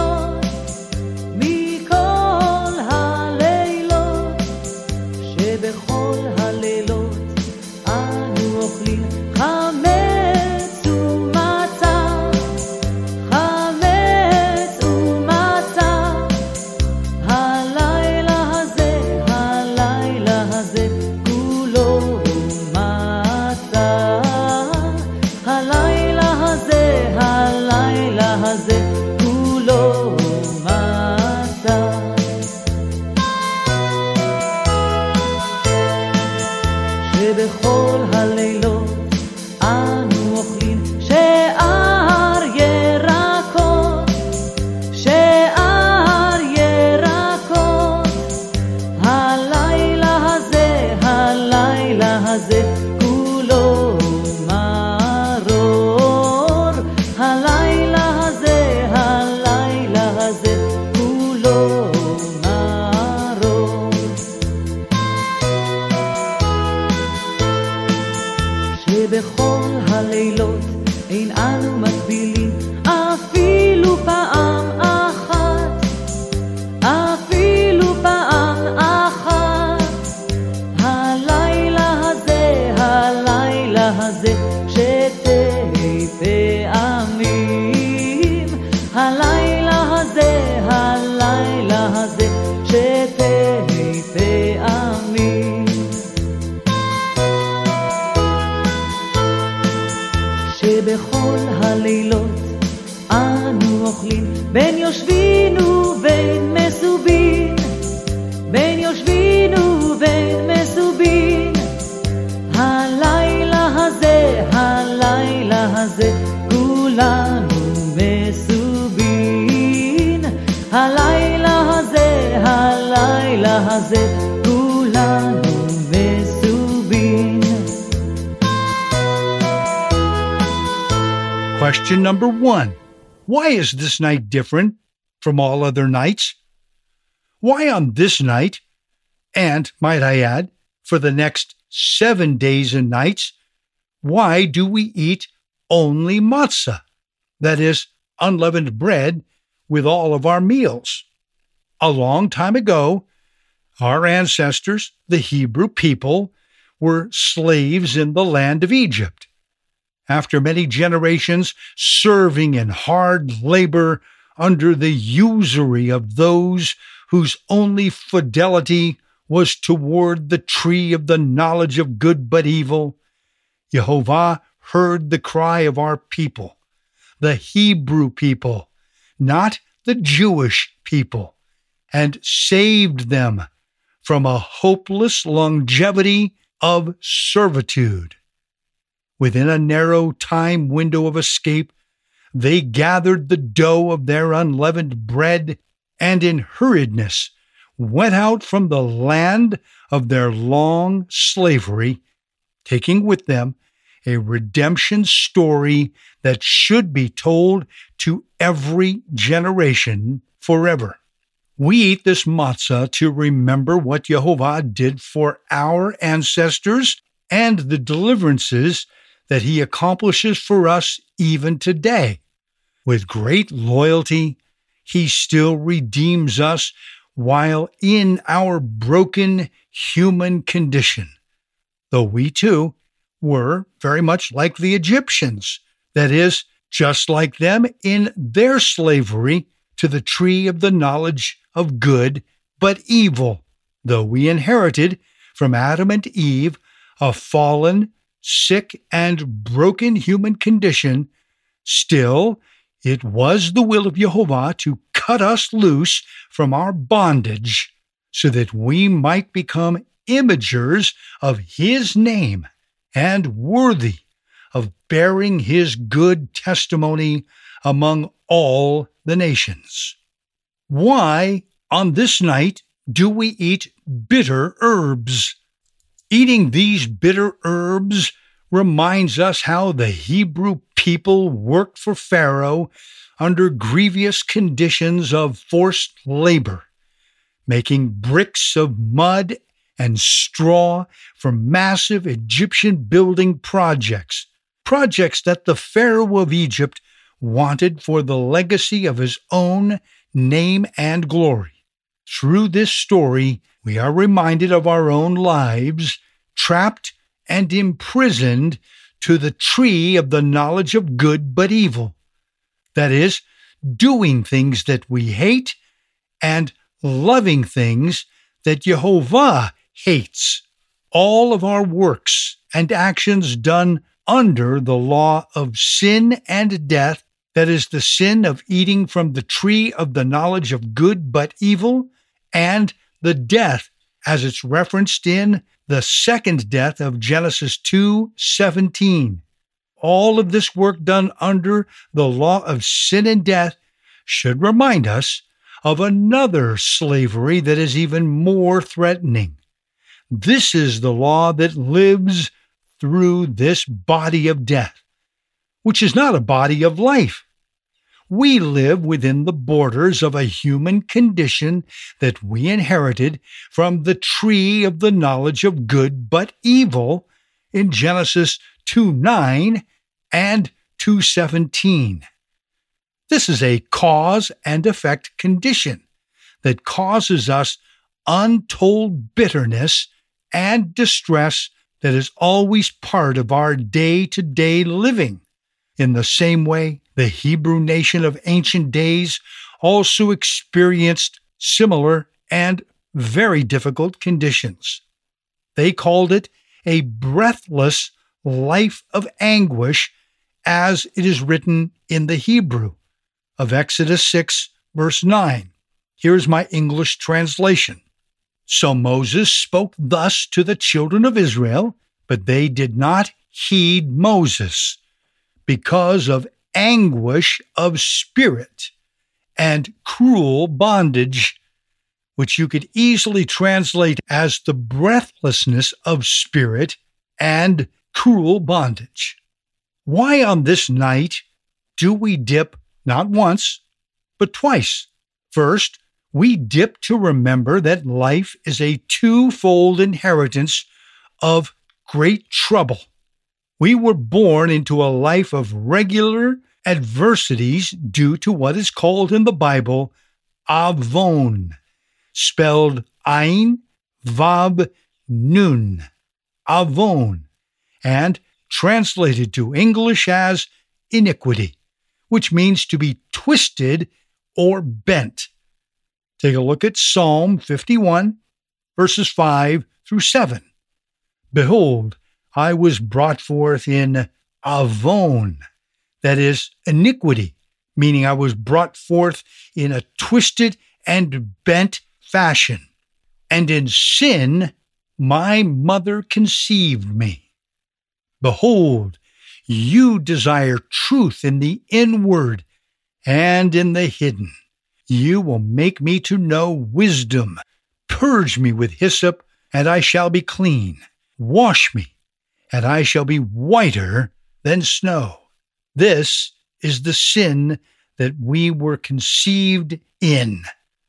C: הלילות, מכל הלילות, אין אנו מגבילים אפילו פעם אחת, אפילו פעם אחת. הלילה הזה, הלילה הזה, שתי פעמים. הלילה הזה, הלילה הזה, שתי פעמים. שבכל הלילות אנו אוכלים בין יושבין ובין מסובין, בין יושבין ובין מסובין. הלילה הזה, הלילה הזה, כולנו מסובין. הלילה הזה, הלילה הזה, כולנו מסובין.
B: Question number one. Why is this night different from all other nights? Why on this night, and might I add, for the next seven days and nights, why do we eat only matzah, that is, unleavened bread, with all of our meals? A long time ago, our ancestors, the Hebrew people, were slaves in the land of Egypt. After many generations serving in hard labor under the usury of those whose only fidelity was toward the tree of the knowledge of good but evil, Yehovah heard the cry of our people, the Hebrew people, not the Jewish people, and saved them from a hopeless longevity of servitude. Within a narrow time window of escape, they gathered the dough of their unleavened bread and in hurriedness went out from the land of their long slavery, taking with them a redemption story that should be told to every generation forever. We eat this matzah to remember what Yehovah did for our ancestors and the deliverances that he accomplishes for us even today. With great loyalty, he still redeems us while in our broken human condition, though we too were very much like the Egyptians, that is, just like them in their slavery to the tree of the knowledge of good but evil, though we inherited from Adam and Eve a fallen, sick, and broken human condition. Still, it was the will of Yehovah to cut us loose from our bondage so that we might become imagers of his name and worthy of bearing his good testimony among all the nations. Why, on this night, do we eat bitter herbs? Eating these bitter herbs reminds us how the Hebrew people worked for Pharaoh under grievous conditions of forced labor, making bricks of mud and straw for massive Egyptian building projects, projects that the Pharaoh of Egypt wanted for the legacy of his own name and glory. Through this story, we are reminded of our own lives, trapped and imprisoned to the tree of the knowledge of good but evil. That is, doing things that we hate and loving things that Yehovah hates. All of our works and actions done under the law of sin and death, that is, the sin of eating from the tree of the knowledge of good but evil, and the death as it's referenced in the second death of Genesis two seventeen. All of this work done under the law of sin and death should remind us of another slavery that is even more threatening. This is the law that lives through this body of death, which is not a body of life. We live within the borders of a human condition that we inherited from the tree of the knowledge of good but evil in Genesis two nine and two seventeen. This is a cause and effect condition that causes us untold bitterness and distress that is always part of our day-to-day living. In the same way, the Hebrew nation of ancient days also experienced similar and very difficult conditions. They called it a breathless life of anguish, as it is written in the Hebrew of Exodus six, verse nine. Here's my English translation. So Moses spoke thus to the children of Israel, but they did not heed Moses, because of anguish of spirit and cruel bondage, which you could easily translate as the breathlessness of spirit and cruel bondage. Why on this night do we dip not once, but twice? First, we dip to remember that life is a twofold inheritance of great trouble. We were born into a life of regular adversities due to what is called in the Bible avon, spelled Ayin, Vav, Nun, avon, and translated to English as iniquity, which means to be twisted or bent. Take a look at Psalm fifty-one, verses five through seven. Behold, I was brought forth in avon, that is, iniquity, meaning I was brought forth in a twisted and bent fashion. And in sin, my mother conceived me. Behold, you desire truth in the inward and in the hidden. You will make me to know wisdom. Purge me with hyssop, and I shall be clean. Wash me, and I shall be whiter than snow. This is the sin that we were conceived in.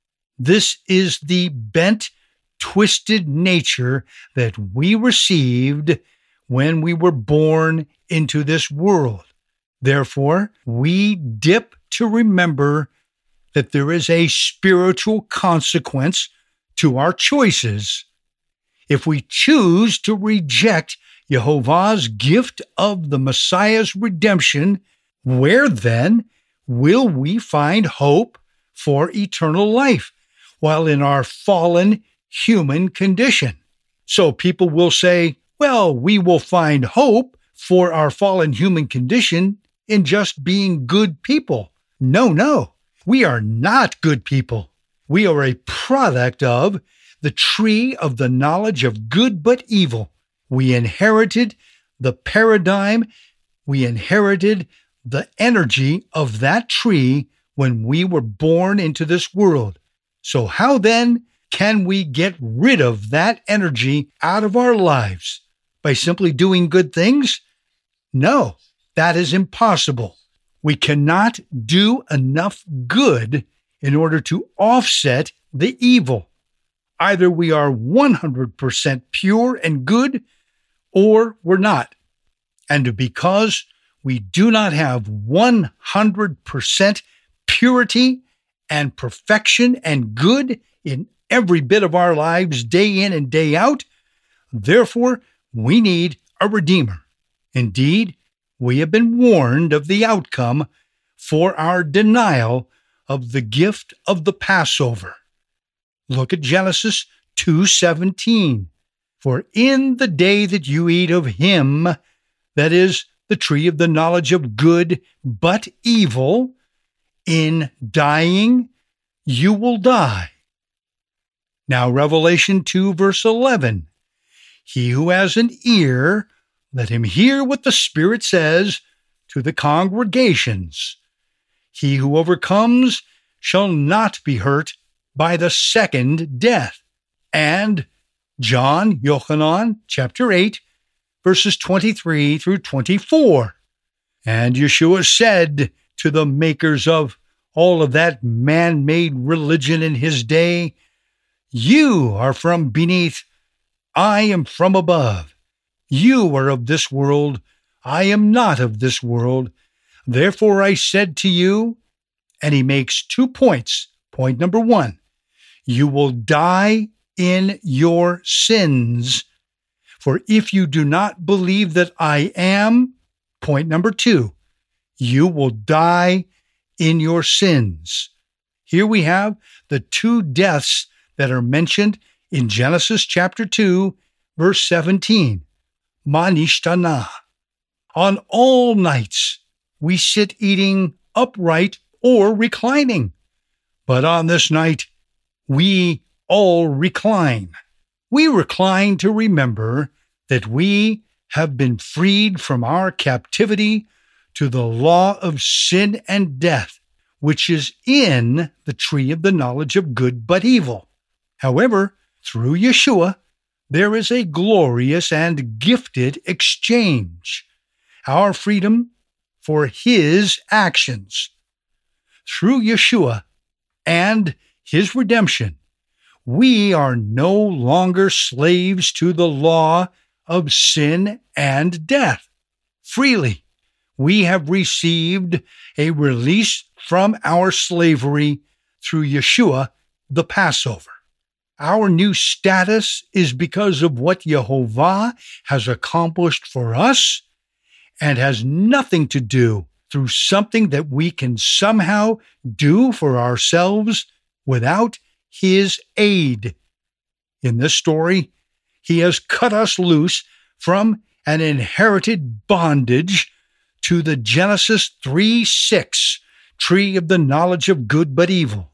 B: This is the bent, twisted nature that we received when we were born into this world. Therefore, we dip to remember that there is a spiritual consequence to our choices. If we choose to reject Jehovah's gift of the Messiah's redemption, where then will we find hope for eternal life while in our fallen human condition? So people will say, well, we will find hope for our fallen human condition in just being good people. No, no, we are not good people. We are a product of the tree of the knowledge of good but evil. We inherited the paradigm, we inherited the energy of that tree when we were born into this world. So how then can we get rid of that energy out of our lives? By simply doing good things? No, that is impossible. We cannot do enough good in order to offset the evil. Either we are one hundred percent pure and good, or we're not. And because we do not have one hundred percent purity and perfection and good in every bit of our lives, day in and day out, therefore, we need a Redeemer. Indeed, we have been warned of the outcome for our denial of the gift of the Passover. Look at Genesis two seventeen. For in the day that you eat of him, that is, the tree of the knowledge of good but evil, in dying you will die. Now Revelation two verse eleven. He who has an ear, let him hear what the Spirit says to the congregations. He who overcomes shall not be hurt by the second death. And John, Yochanan, chapter eight, verses twenty-three through twenty-four. And Yeshua said to the makers of all of that man-made religion in his day, you are from beneath, I am from above. You are of this world, I am not of this world. Therefore I said to you, and he makes two points. Point number one, you will die in your sins. For if you do not believe that I am, point number two, you will die in your sins. Here we have the two deaths that are mentioned in Genesis chapter two, verse seventeen. Ma nishtana. On all nights we sit eating upright or reclining, but on this night we all recline. We recline to remember that we have been freed from our captivity to the law of sin and death, which is in the tree of the knowledge of good but evil. However, through Yeshua, there is a glorious and gifted exchange, our freedom for his actions. Through Yeshua and his redemption, we are no longer slaves to the law of sin and death. Freely, we have received a release from our slavery through Yeshua, the Passover. Our new status is because of what Yehovah has accomplished for us and has nothing to do through something that we can somehow do for ourselves without his aid. In this story, he has cut us loose from an inherited bondage to the Genesis three six tree of the knowledge of good but evil,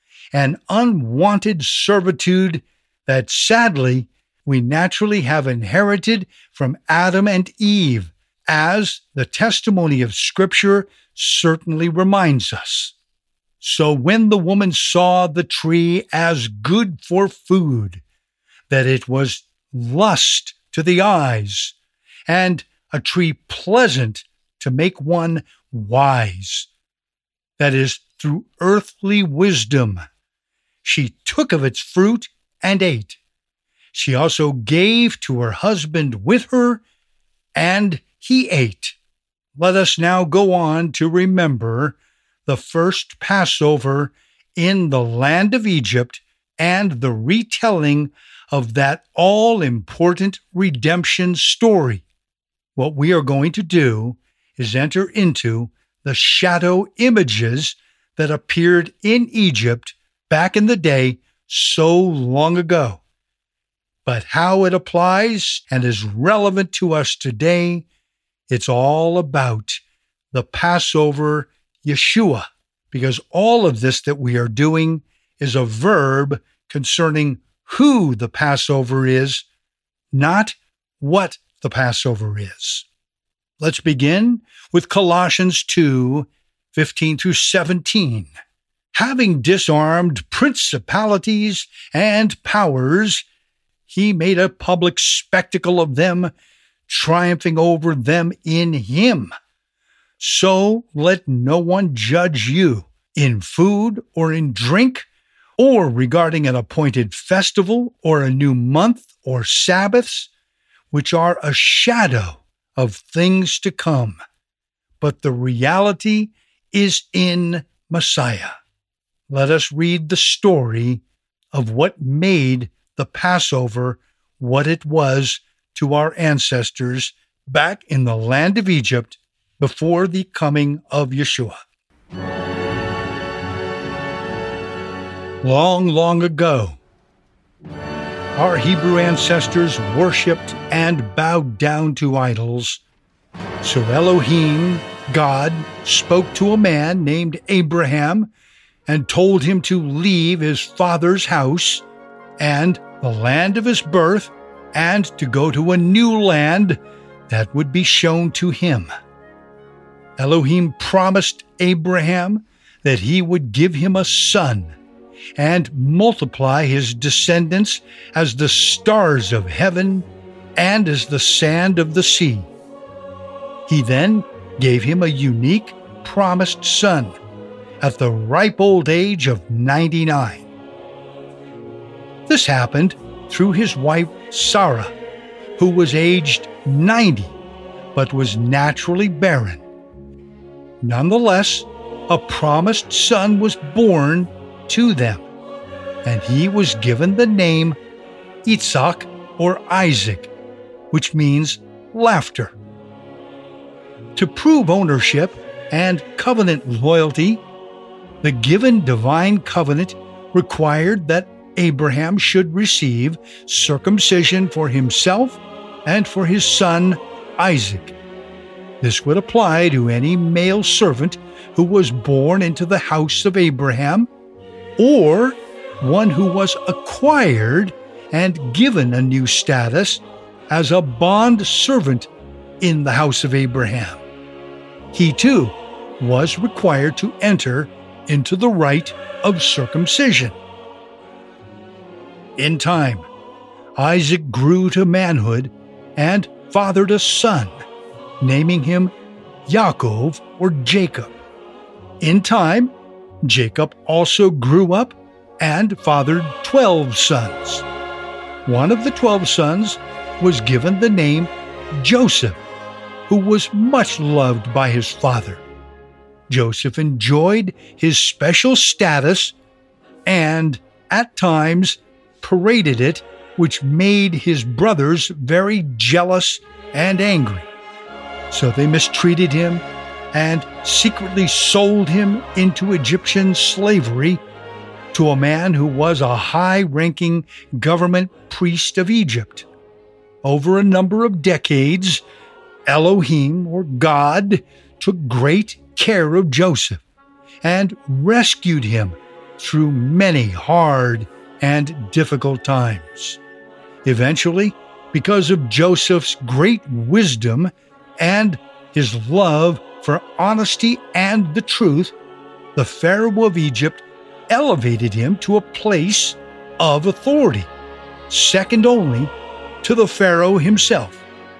B: an unwanted servitude that sadly we naturally have inherited from Adam and Eve, as the testimony of Scripture certainly reminds us. So when the woman saw the tree as good for food, that it was lust to the eyes, and a tree pleasant to make one wise, that is, through earthly wisdom, she took of its fruit and ate. She also gave to her husband with her, and he ate. Let us now go on to remember the first Passover in the land of Egypt and the retelling of that all-important redemption story. What we are going to do is enter into the shadow images that appeared in Egypt back in the day so long ago. But how it applies and is relevant to us today, it's all about the Passover Yeshua, because all of this that we are doing is a verb concerning who the Passover is, not what the Passover is. Let's begin with Colossians two, fifteen through seventeen. Having disarmed principalities and powers, he made a public spectacle of them, triumphing over them in him. So let no one judge you in food or in drink, or regarding an appointed festival or a new month or Sabbaths, which are a shadow of things to come. But the reality is in Messiah. Let us read the story of what made the Passover what it was to our ancestors back in the land of Egypt before the coming of Yeshua. Long, long ago, our Hebrew ancestors worshipped and bowed down to idols. So Elohim, God, spoke to a man named Abraham and told him to leave his father's house and the land of his birth and to go to a new land that would be shown to him. Elohim promised Abraham that he would give him a son and multiply his descendants as the stars of heaven and as the sand of the sea. He then gave him a unique promised son at the ripe old age of ninety-nine. This happened through his wife Sarah, who was aged ninety but was naturally barren. Nonetheless, a promised son was born to them, and he was given the name Yitzhak or Isaac, which means laughter. To prove ownership and covenant loyalty, the given divine covenant required that Abraham should receive circumcision for himself and for his son Isaac. This would apply to any male servant who was born into the house of Abraham, or one who was acquired and given a new status as a bond servant in the house of Abraham. He too was required to enter into the rite of circumcision. In time, Isaac grew to manhood and fathered a son, naming him Yaakov or Jacob. In time, Jacob also grew up and fathered twelve sons. One of the twelve sons was given the name Joseph, who was much loved by his father. Joseph enjoyed his special status and, at times, paraded it, which made his brothers very jealous and angry. So they mistreated him and secretly sold him into Egyptian slavery to a man who was a high-ranking government priest of Egypt. Over a number of decades, Elohim, or God, took great care of Joseph and rescued him through many hard and difficult times. Eventually, because of Joseph's great wisdom and his love for honesty and the truth, the Pharaoh of Egypt elevated him to a place of authority, second only to the Pharaoh himself.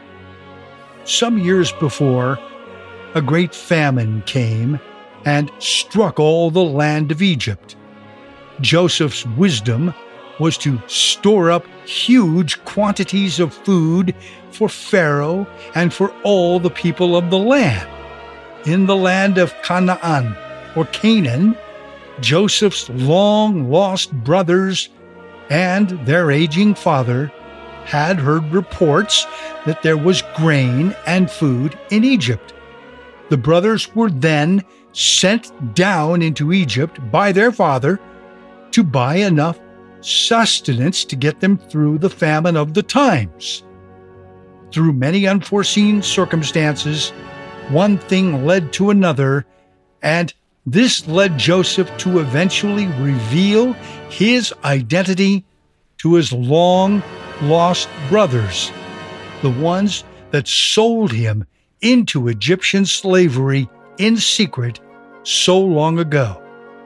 B: Some years before, a great famine came and struck all the land of Egypt. Joseph's wisdom was to store up huge quantities of food for Pharaoh and for all the people of the land. In the land of Canaan, or Canaan, Joseph's long-lost brothers and their aging father had heard reports that there was grain and food in Egypt. The brothers were then sent down into Egypt by their father to buy enough sustenance to get them through the famine of the times. Through many unforeseen circumstances, one thing led to another, and this led Joseph to eventually reveal his identity to his long-lost brothers, the ones that sold him into Egyptian slavery in secret so long ago.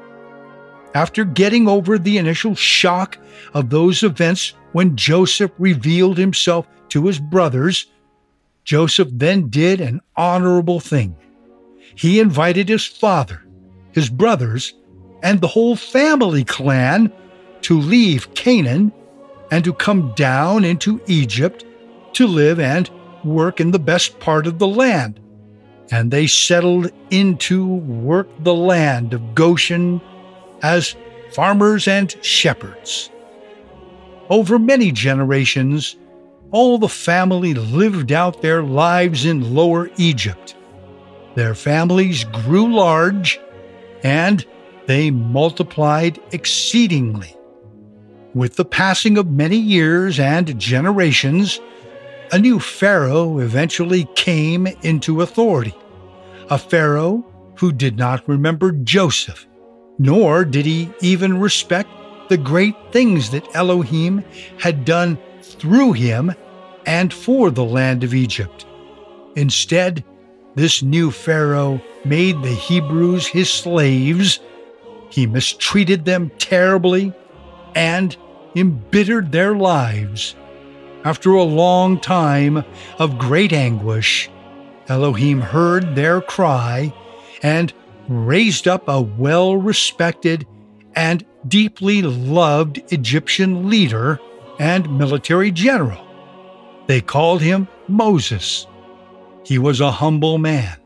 B: After getting over the initial shock of those events when Joseph revealed himself to his brothers, Joseph then did an honorable thing. He invited his father, his brothers, and the whole family clan to leave Canaan and to come down into Egypt to live and work in the best part of the land. And they settled into work the land of Goshen as farmers and shepherds. Over many generations, all the family lived out their lives in Lower Egypt. Their families grew large, and they multiplied exceedingly. With the passing of many years and generations, a new Pharaoh eventually came into authority, a Pharaoh who did not remember Joseph, nor did he even respect the great things that Elohim had done through him and for the land of Egypt. Instead, this new Pharaoh made the Hebrews his slaves. He mistreated them terribly and embittered their lives. After a long time of great anguish, Elohim heard their cry and raised up a well-respected and deeply loved Egyptian leader and military general. They called him Moses. He was a humble man,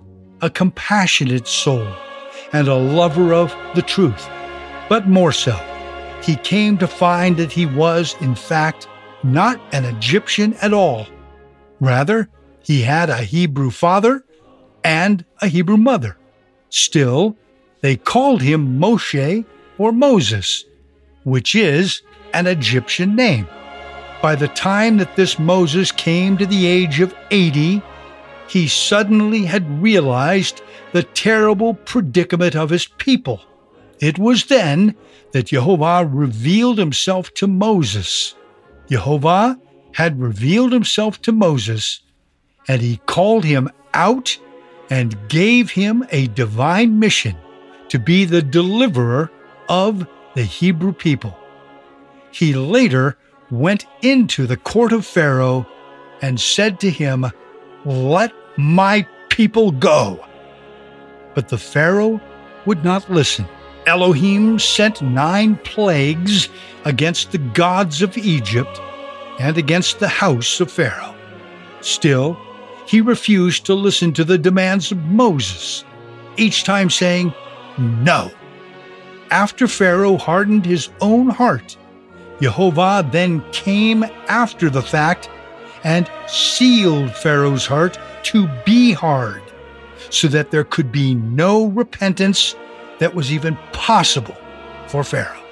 B: a compassionate soul and a lover of the truth. But more so, he came to find that he was, in fact, not an Egyptian at all. Rather, he had a Hebrew father and a Hebrew mother. Still, they called him Moshe or Moses, which is an Egyptian name. By the time that this Moses came to the age of eighty, he suddenly had realized the terrible predicament of his people. It was then that Jehovah revealed himself to Moses. Jehovah had revealed himself to Moses, and he called him out and gave him a divine mission to be the deliverer of the Hebrew people. He later went into the court of Pharaoh and said to him, "Let my people go." But the Pharaoh would not listen. Elohim sent nine plagues against the gods of Egypt and against the house of Pharaoh. Still, he refused to listen to the demands of Moses, each time saying, "No." After Pharaoh hardened his own heart, Jehovah then came after the fact and sealed Pharaoh's heart to be hard, so that there could be no repentance that was even possible for Pharaoh.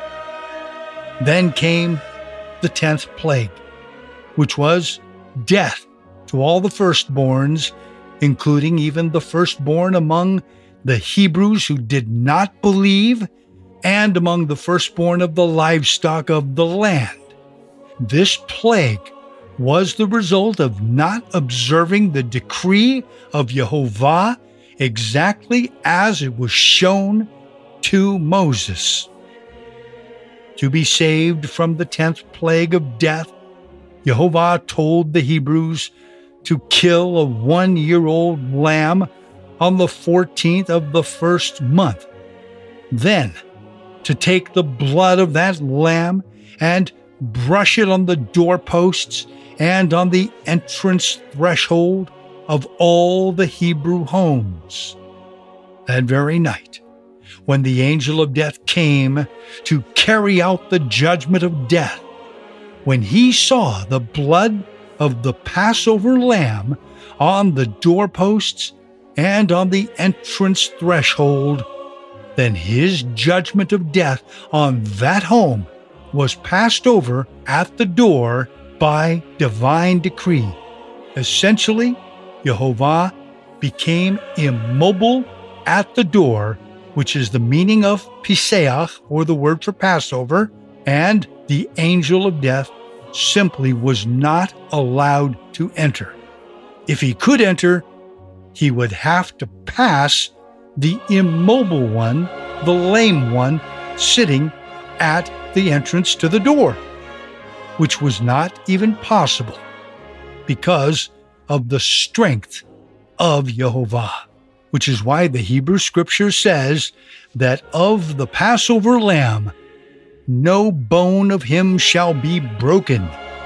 B: Then came the tenth plague, which was death to all the firstborns, including even the firstborn among the Hebrews who did not believe, and among the firstborn of the livestock of the land. This plague was the result of not observing the decree of Jehovah exactly as it was shown to Moses. To be saved from the tenth plague of death, Jehovah told the Hebrews to kill a one-year-old lamb on the fourteenth of the first month. Then, to take the blood of that lamb and brush it on the doorposts and on the entrance threshold of all the Hebrew homes. That very night, when the angel of death came to carry out the judgment of death, when he saw the blood of the Passover lamb on the doorposts and on the entrance threshold, then his judgment of death on that home was passed over at the door by divine decree. Essentially, Jehovah became immobile at the door, which is the meaning of Pesach, or the word for Passover, and the angel of death simply was not allowed to enter. If he could enter, he would have to pass the immobile one, the lame one, sitting at the entrance to the door, which was not even possible because of the strength of Jehovah, which is why the Hebrew scripture says that of the Passover lamb, no bone of him shall be broken,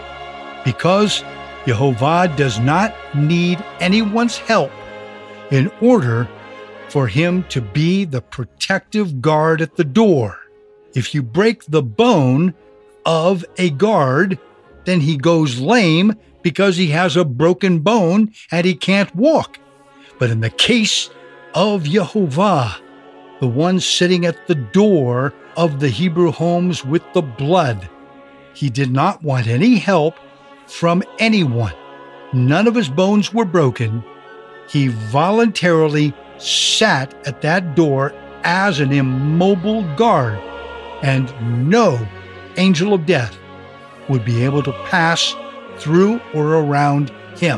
B: because Jehovah does not need anyone's help in order for him to be the protective guard at the door. If you break the bone of a guard, then he goes lame because he has a broken bone and he can't walk. But in the case of Jehovah, the one sitting at the door of the Hebrew homes with the blood, he did not want any help from anyone. None of his bones were broken. He voluntarily sat at that door as an immobile guard, and no angel of death would be able to pass through or around him.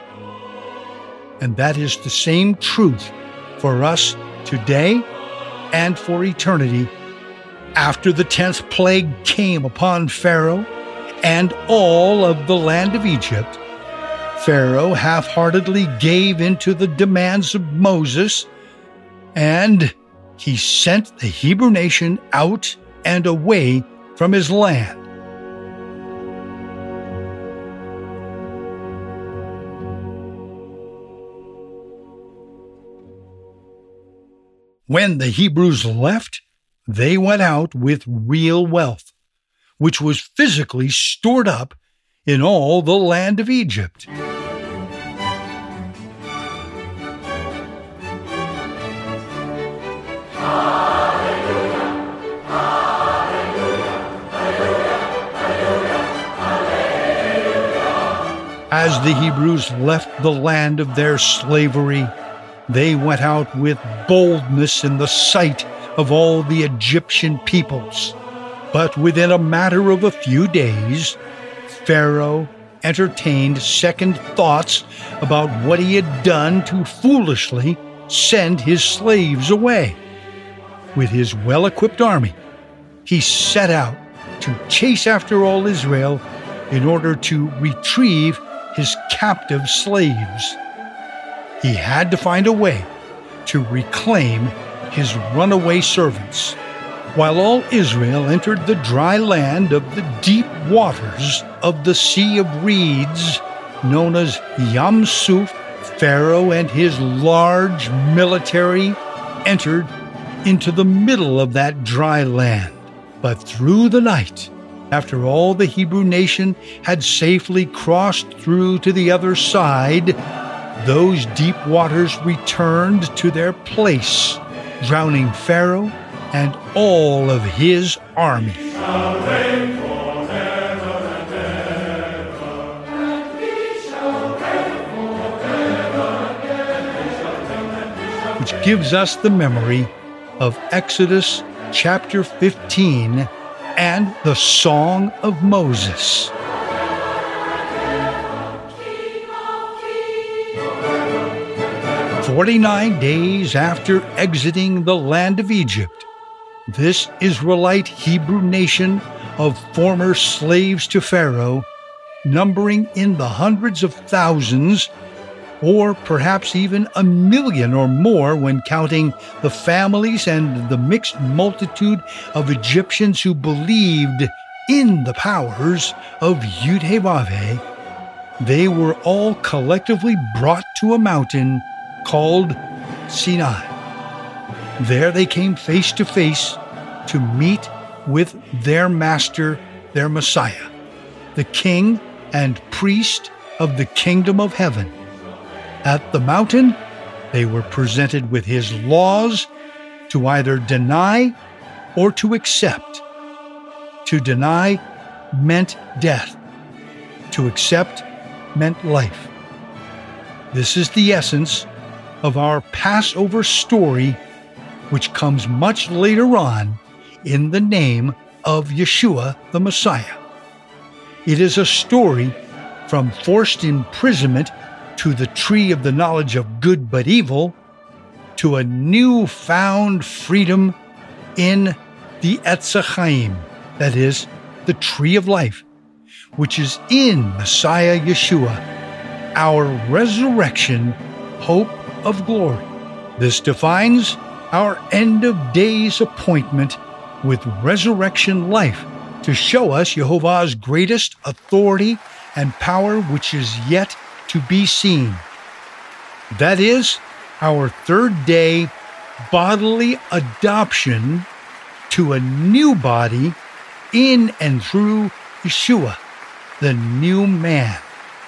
B: And that is the same truth for us today and for eternity. After the tenth plague came upon Pharaoh and all of the land of Egypt, Pharaoh half-heartedly gave into the demands of Moses, and he sent the Hebrew nation out and away from his land. When the Hebrews left, they went out with real wealth, which was physically stored up in all the land of Egypt. As the Hebrews left the land of their slavery, they went out with boldness in the sight of all the Egyptian peoples. But within a matter of a few days, Pharaoh entertained second thoughts about what he had done to foolishly send his slaves away. With his well-equipped army, he set out to chase after all Israel in order to retrieve his captive slaves. He had to find a way to reclaim his runaway servants. While all Israel entered the dry land of the deep waters of the Sea of Reeds, known as Yam Suf, Pharaoh and his large military entered into the middle of that dry land. But through the night, after all the Hebrew nation had safely crossed through to the other side, those deep waters returned to their place, drowning Pharaoh and all of his army. Which gives us the memory of Exodus chapter fifteen and the Song of Moses. Forty-nine days after exiting the land of Egypt, this Israelite Hebrew nation of former slaves to Pharaoh, numbering in the hundreds of thousands, or perhaps even a million or more when counting the families and the mixed multitude of Egyptians who believed in the powers of Yud-Heh-Vav-Heh, they were all collectively brought to a mountain called Sinai. There they came face to face to meet with their master, their Messiah, the king and priest of the kingdom of heaven. At the mountain, they were presented with his laws to either deny or to accept. To deny meant death. To accept meant life. This is the essence of our Passover story, which comes much later on in the name of Yeshua the Messiah. It is a story from forced imprisonment to the tree of the knowledge of good but evil, to a newfound freedom in the Etz HaChaim, that is, the tree of life, which is in Messiah Yeshua, our resurrection hope of glory. This defines our end of days appointment with resurrection life to show us Jehovah's greatest authority and power, which is yet to be seen. That is our third day bodily adoption to a new body in and through Yeshua, the new man.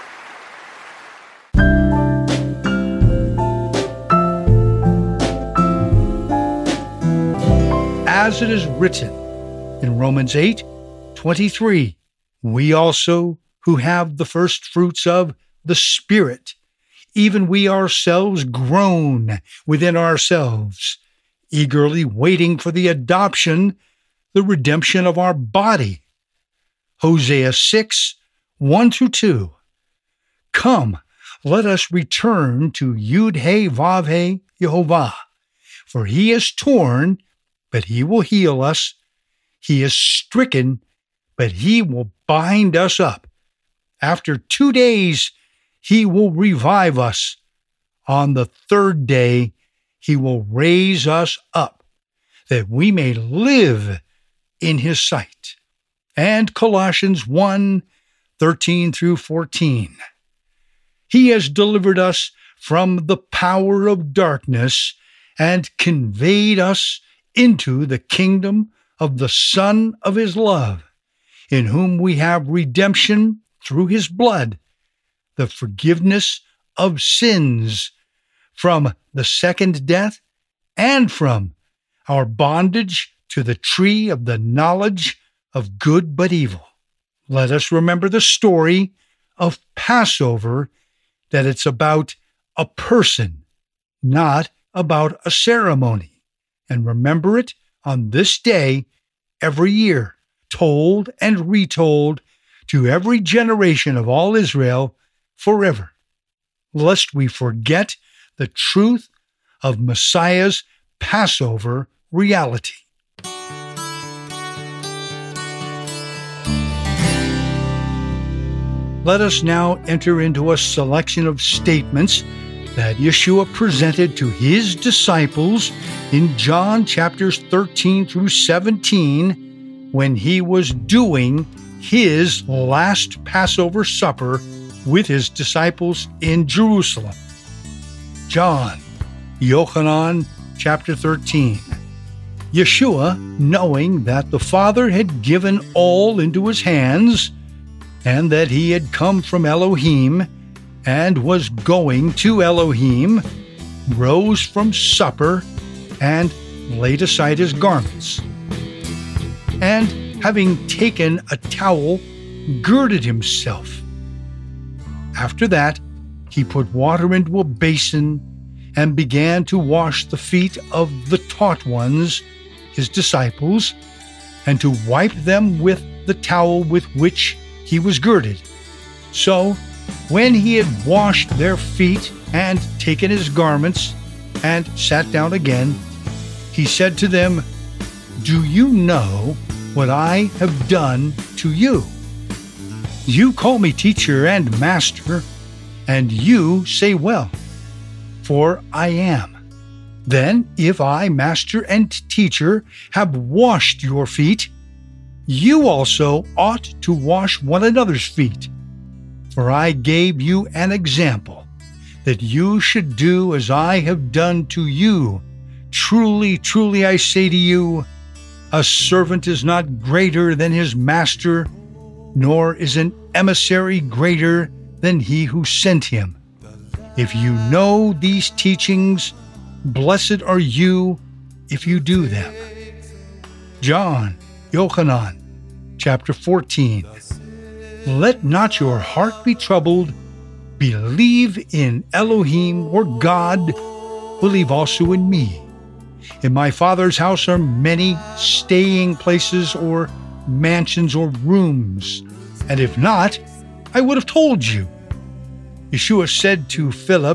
B: As it is written in Romans eight twenty-three, we also who have the first fruits of the Spirit, even we ourselves groan within ourselves, eagerly waiting for the adoption, the redemption of our body. Hosea six, one through two. Come, let us return to Yud-Heh-Vav-Heh Yehovah, for he is torn, but he will heal us. He is stricken, but he will bind us up. After two days, he will revive us. On the third day, he will raise us up, that we may live in his sight. And Colossians one, thirteen through fourteen. He has delivered us from the power of darkness and conveyed us into the kingdom of the Son of his love, in whom we have redemption through his blood, the forgiveness of sins, from the second death and from our bondage to the tree of the knowledge of good but evil. Let us remember the story of Passover, that it's about a person, not about a ceremony. And remember it on this day every year, told and retold to every generation of all Israel forever, lest we forget the truth of Messiah's Passover reality. Let us now enter into a selection of statements that Yeshua presented to his disciples in John chapters thirteen through seventeen, when he was doing his last Passover supper with his disciples in Jerusalem. John, Yochanan chapter thirteen. Yeshua, knowing that the Father had given all into his hands, and that he had come from Elohim and was going to Elohim, rose from supper and laid aside his garments. And having taken a towel, girded himself. After that, he put water into a basin and began to wash the feet of the taught ones, his disciples, and to wipe them with the towel with which he was girded. So, when he had washed their feet and taken his garments and sat down again, he said to them, "Do you know what I have done to you? You call me teacher and master, and you say well, for I am. Then, if I, master and teacher, have washed your feet, you also ought to wash one another's feet. For I gave you an example, that you should do as I have done to you. Truly, truly, I say to you, a servant is not greater than his master, nor is an emissary greater than he who sent him. If you know these teachings, blessed are you if you do them." John, Yochanan, chapter fourteen. "Let not your heart be troubled. Believe in Elohim, or God. Believe also in me. In my Father's house are many staying places, or mansions, or rooms. And if not, I would have told you." Yeshua said to Philip,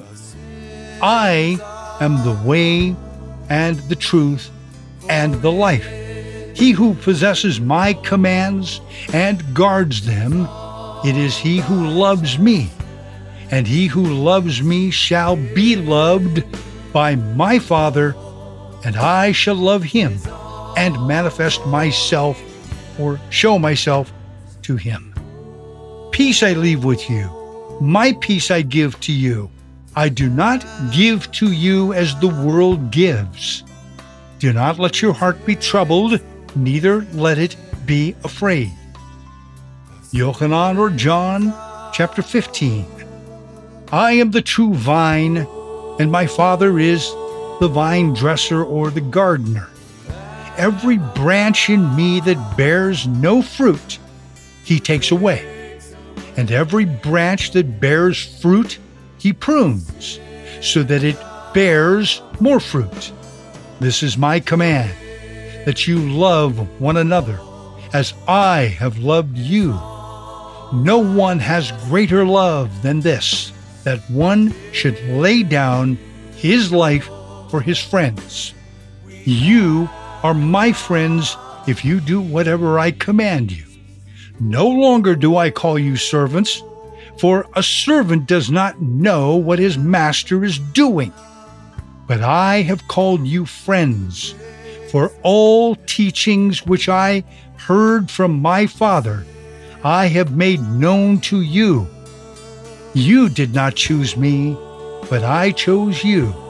B: "I am the way and the truth and the life. He who possesses my commands and guards them, it is he who loves me. And he who loves me shall be loved by my Father, and I shall love him and manifest myself, or show myself to him. Peace I leave with you. My peace I give to you. I do not give to you as the world gives. Do not let your heart be troubled, neither let it be afraid." Yochanan, or John, chapter fifteen. "I am the true vine, and my Father is the vine dresser, or the gardener. Every branch in me that bears no fruit, he takes away. And every branch that bears fruit, he prunes, so that it bears more fruit. This is my command, that you love one another, as I have loved you. No one has greater love than this, that one should lay down his life for his friends. You are my friends if you do whatever I command you. No longer do I call you servants, for a servant does not know what his master is doing. But I have called you friends, for all teachings which I heard from my Father, I have made known to you. You did not choose me, but I chose you,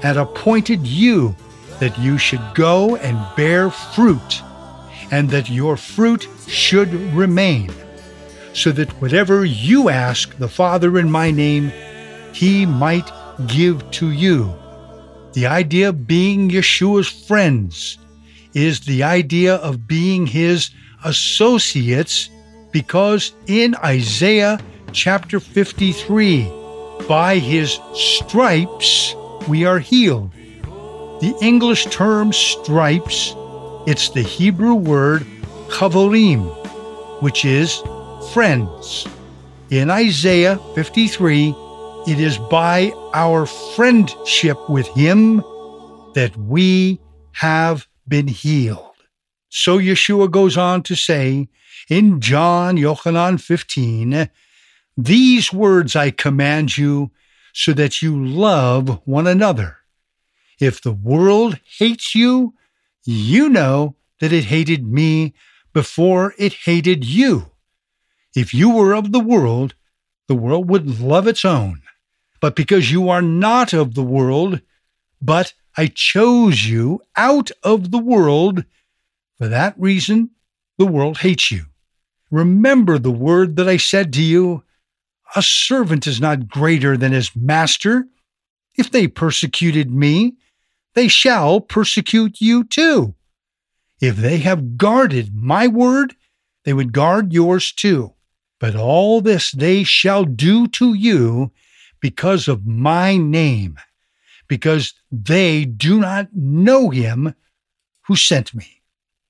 B: and appointed you that you should go and bear fruit, and that your fruit should remain, so that whatever you ask the Father in my name, he might give to you. The idea of being Yeshua's friends is the idea of being his associates, because in Isaiah chapter fifty-three, by his stripes we are healed. The English term stripes, it's the Hebrew word chavorim, which is friends. In Isaiah fifty-three, it is by our friendship with him that we have been healed. So Yeshua goes on to say in John Yochanan fifteen, these words I command you so that you love one another. If the world hates you, you know that it hated me before it hated you. If you were of the world, the world would love its own. But because you are not of the world, but I chose you out of the world, for that reason the world hates you. Remember the word that I said to you, a servant is not greater than his master. If they persecuted me, they shall persecute you too. If they have guarded my word, they would guard yours too. But all this they shall do to you because of my name, because they do not know him who sent me.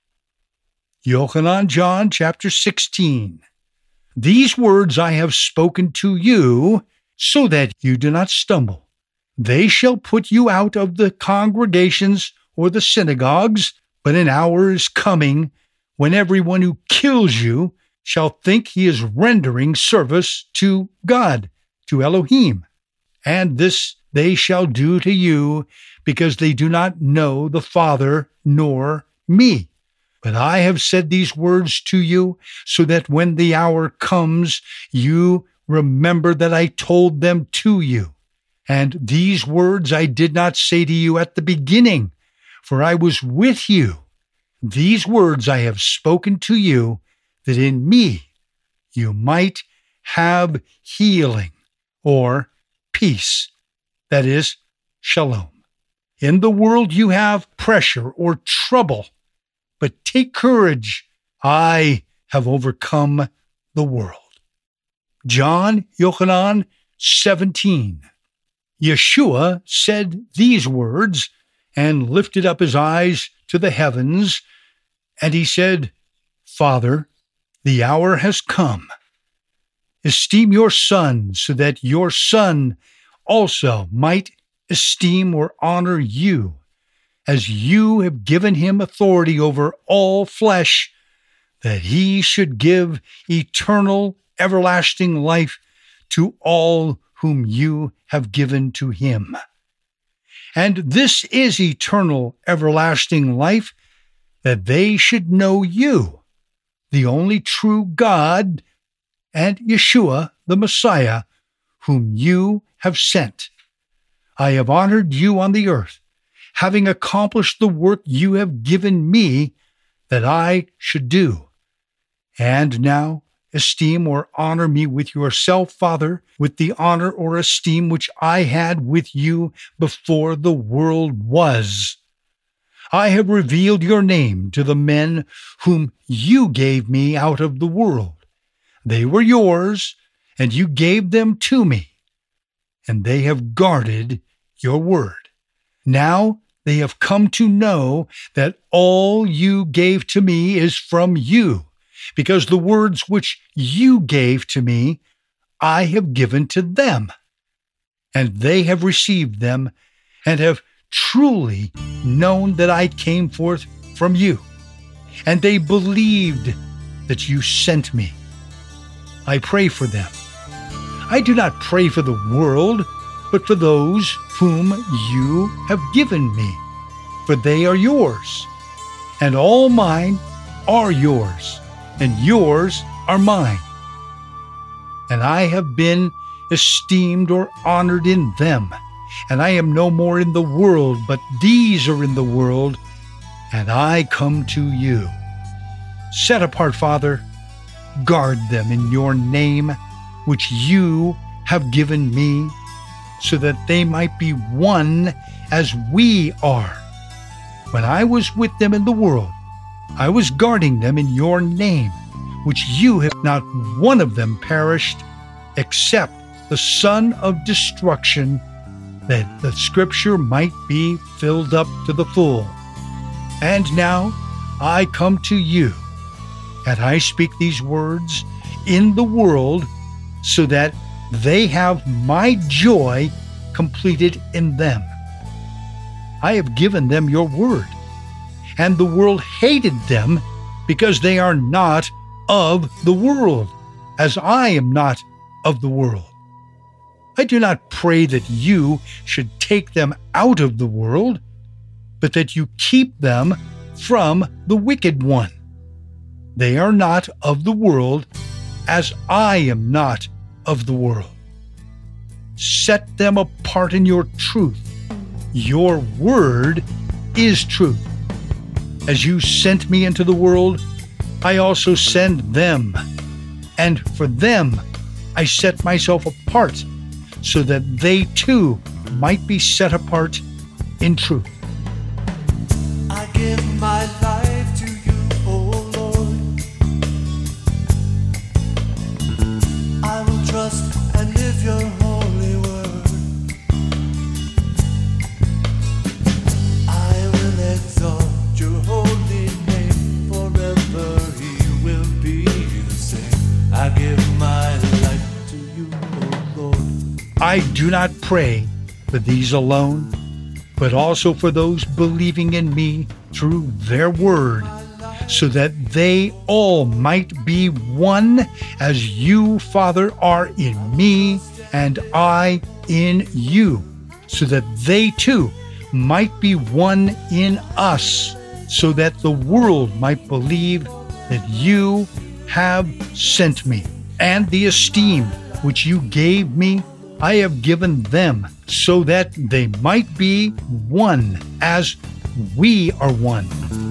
B: Yochanan John chapter sixteen. These words I have spoken to you so that you do not stumble. They shall put you out of the congregations or the synagogues, but an hour is coming when everyone who kills you shall think he is rendering service to God, to Elohim. And this they shall do to you, because they do not know the Father nor me. But I have said these words to you, so that when the hour comes, you remember that I told them to you. And these words I did not say to you at the beginning, for I was with you. These words I have spoken to you, that in me you might have healing, or peace, that is, shalom. In the world you have pressure or trouble, but take courage, I have overcome the world. John Yochanan seventeen. Yeshua said these words and lifted up his eyes to the heavens, and he said, Father, the hour has come. Esteem your Son, so that your Son also might esteem or honor you, as you have given him authority over all flesh, that he should give eternal, everlasting life to all whom you have given to him. And this is eternal, everlasting life, that they should know you, the only true God, and Yeshua, the Messiah, whom you have sent. I have honored you on the earth, having accomplished the work you have given me that I should do. And now esteem or honor me with yourself, Father, with the honor or esteem which I had with you before the world was. I have revealed your name to the men whom you gave me out of the world. They were yours, and you gave them to me, and they have guarded your word. Now they have come to know that all you gave to me is from you, because the words which you gave to me, I have given to them. And they have received them, and have truly known that I came forth from you. And they believed that you sent me. I pray for them. I do not pray for the world, but for those whom you have given me, for they are yours, and all mine are yours, and yours are mine. And I have been esteemed or honored in them, and I am no more in the world, but these are in the world, and I come to you. Set apart, Father, guard them in your name, which you have given me, so that they might be one as we are. When I was with them in the world, I was guarding them in your name, which you have not one of them perished, except the son of destruction, that the scripture might be filled up to the full. And now I come to you, and I speak these words in the world, so that they have my joy completed in them. I have given them your word, and the world hated them because they are not of the world, as I am not of the world. I do not pray that you should take them out of the world, but that you keep them from the wicked one. They are not of the world, as I am not of the world. Set them apart in your truth. Your word is truth. As you sent me into the world, I also send them. And for them I set myself apart, so that they too might be set apart in truth.
D: I give my life to you, O Lord. I will trust and live your holy word. I will exalt your holy name forever. He will be the same. I give my life to you, O Lord.
B: I do not pray for these alone, but also for those believing in me through their word, so that they all might be one, as you, Father, are in me and I in you, so that they too might be one in us, so that the world might believe that you have sent me. And the esteem which you gave me, I have given them, so that they might be one as we are one.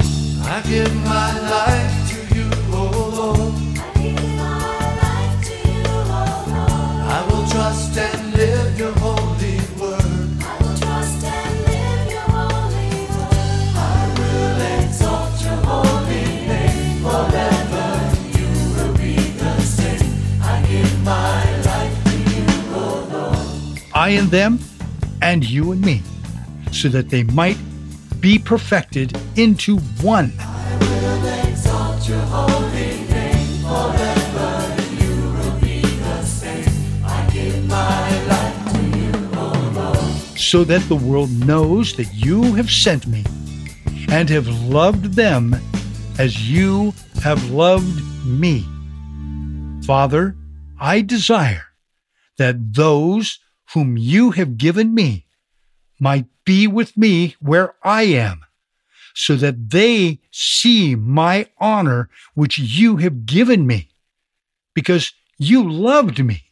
D: I give my life to you, O Lord.
E: I give my life to you, O Lord.
D: I will trust and live your holy word.
E: I will trust and live your holy word.
D: I will exalt your holy name forever. You will be the same. I give my life to you, O Lord.
B: I and them, and you and me, so that they might be perfected into one.
D: I will exalt your holy name forever. You will be the same. I give my life to you, O Lord.
B: So that the world knows that you have sent me, and have loved them as you have loved me. Father, I desire that those whom you have given me might be with me where I am, so that they see my honor which you have given me, because you loved me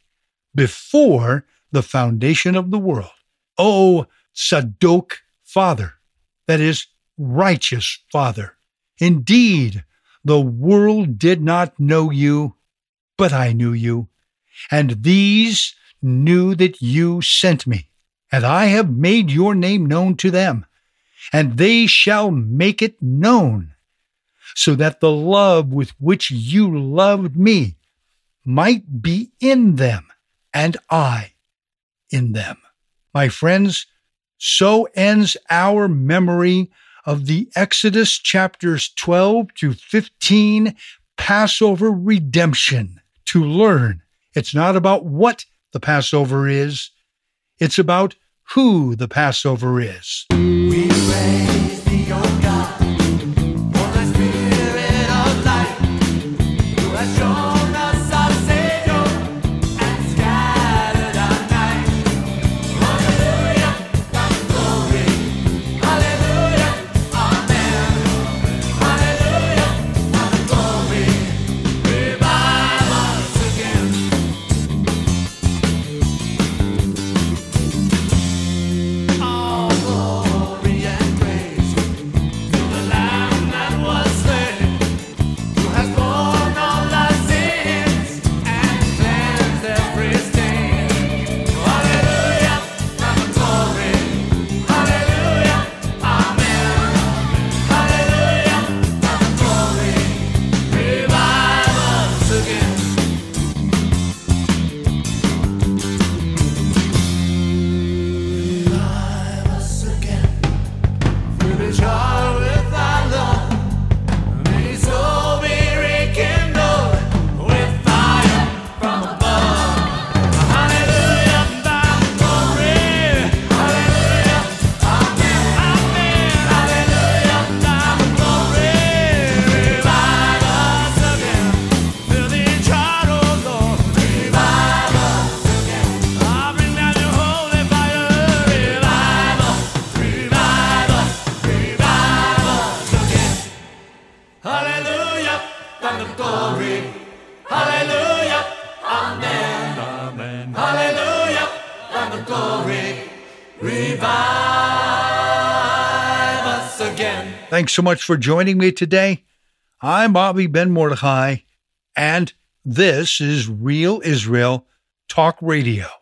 B: before the foundation of the world. O Tzadok Father, that is, righteous Father, indeed, the world did not know you, but I knew you, and these knew that you sent me. And I have made your name known to them, and they shall make it known, so that the love with which you loved me might be in them, and I in them. My friends, so ends our memory of the Exodus chapters twelve to fifteen Passover redemption. To learn, it's not about what the Passover is, it's about who the Passover is.
D: We praise thee, O God, for the Spirit of life, who has shown us our Savior and scattered our night. Hallelujah, and glory. Hallelujah, amen. Hallelujah, and glory. Revive us again. glory, revive us again.
B: Thanks so much for joining me today. I'm Bobby Ben Mordechai, and this is Real Israel Talk Radio.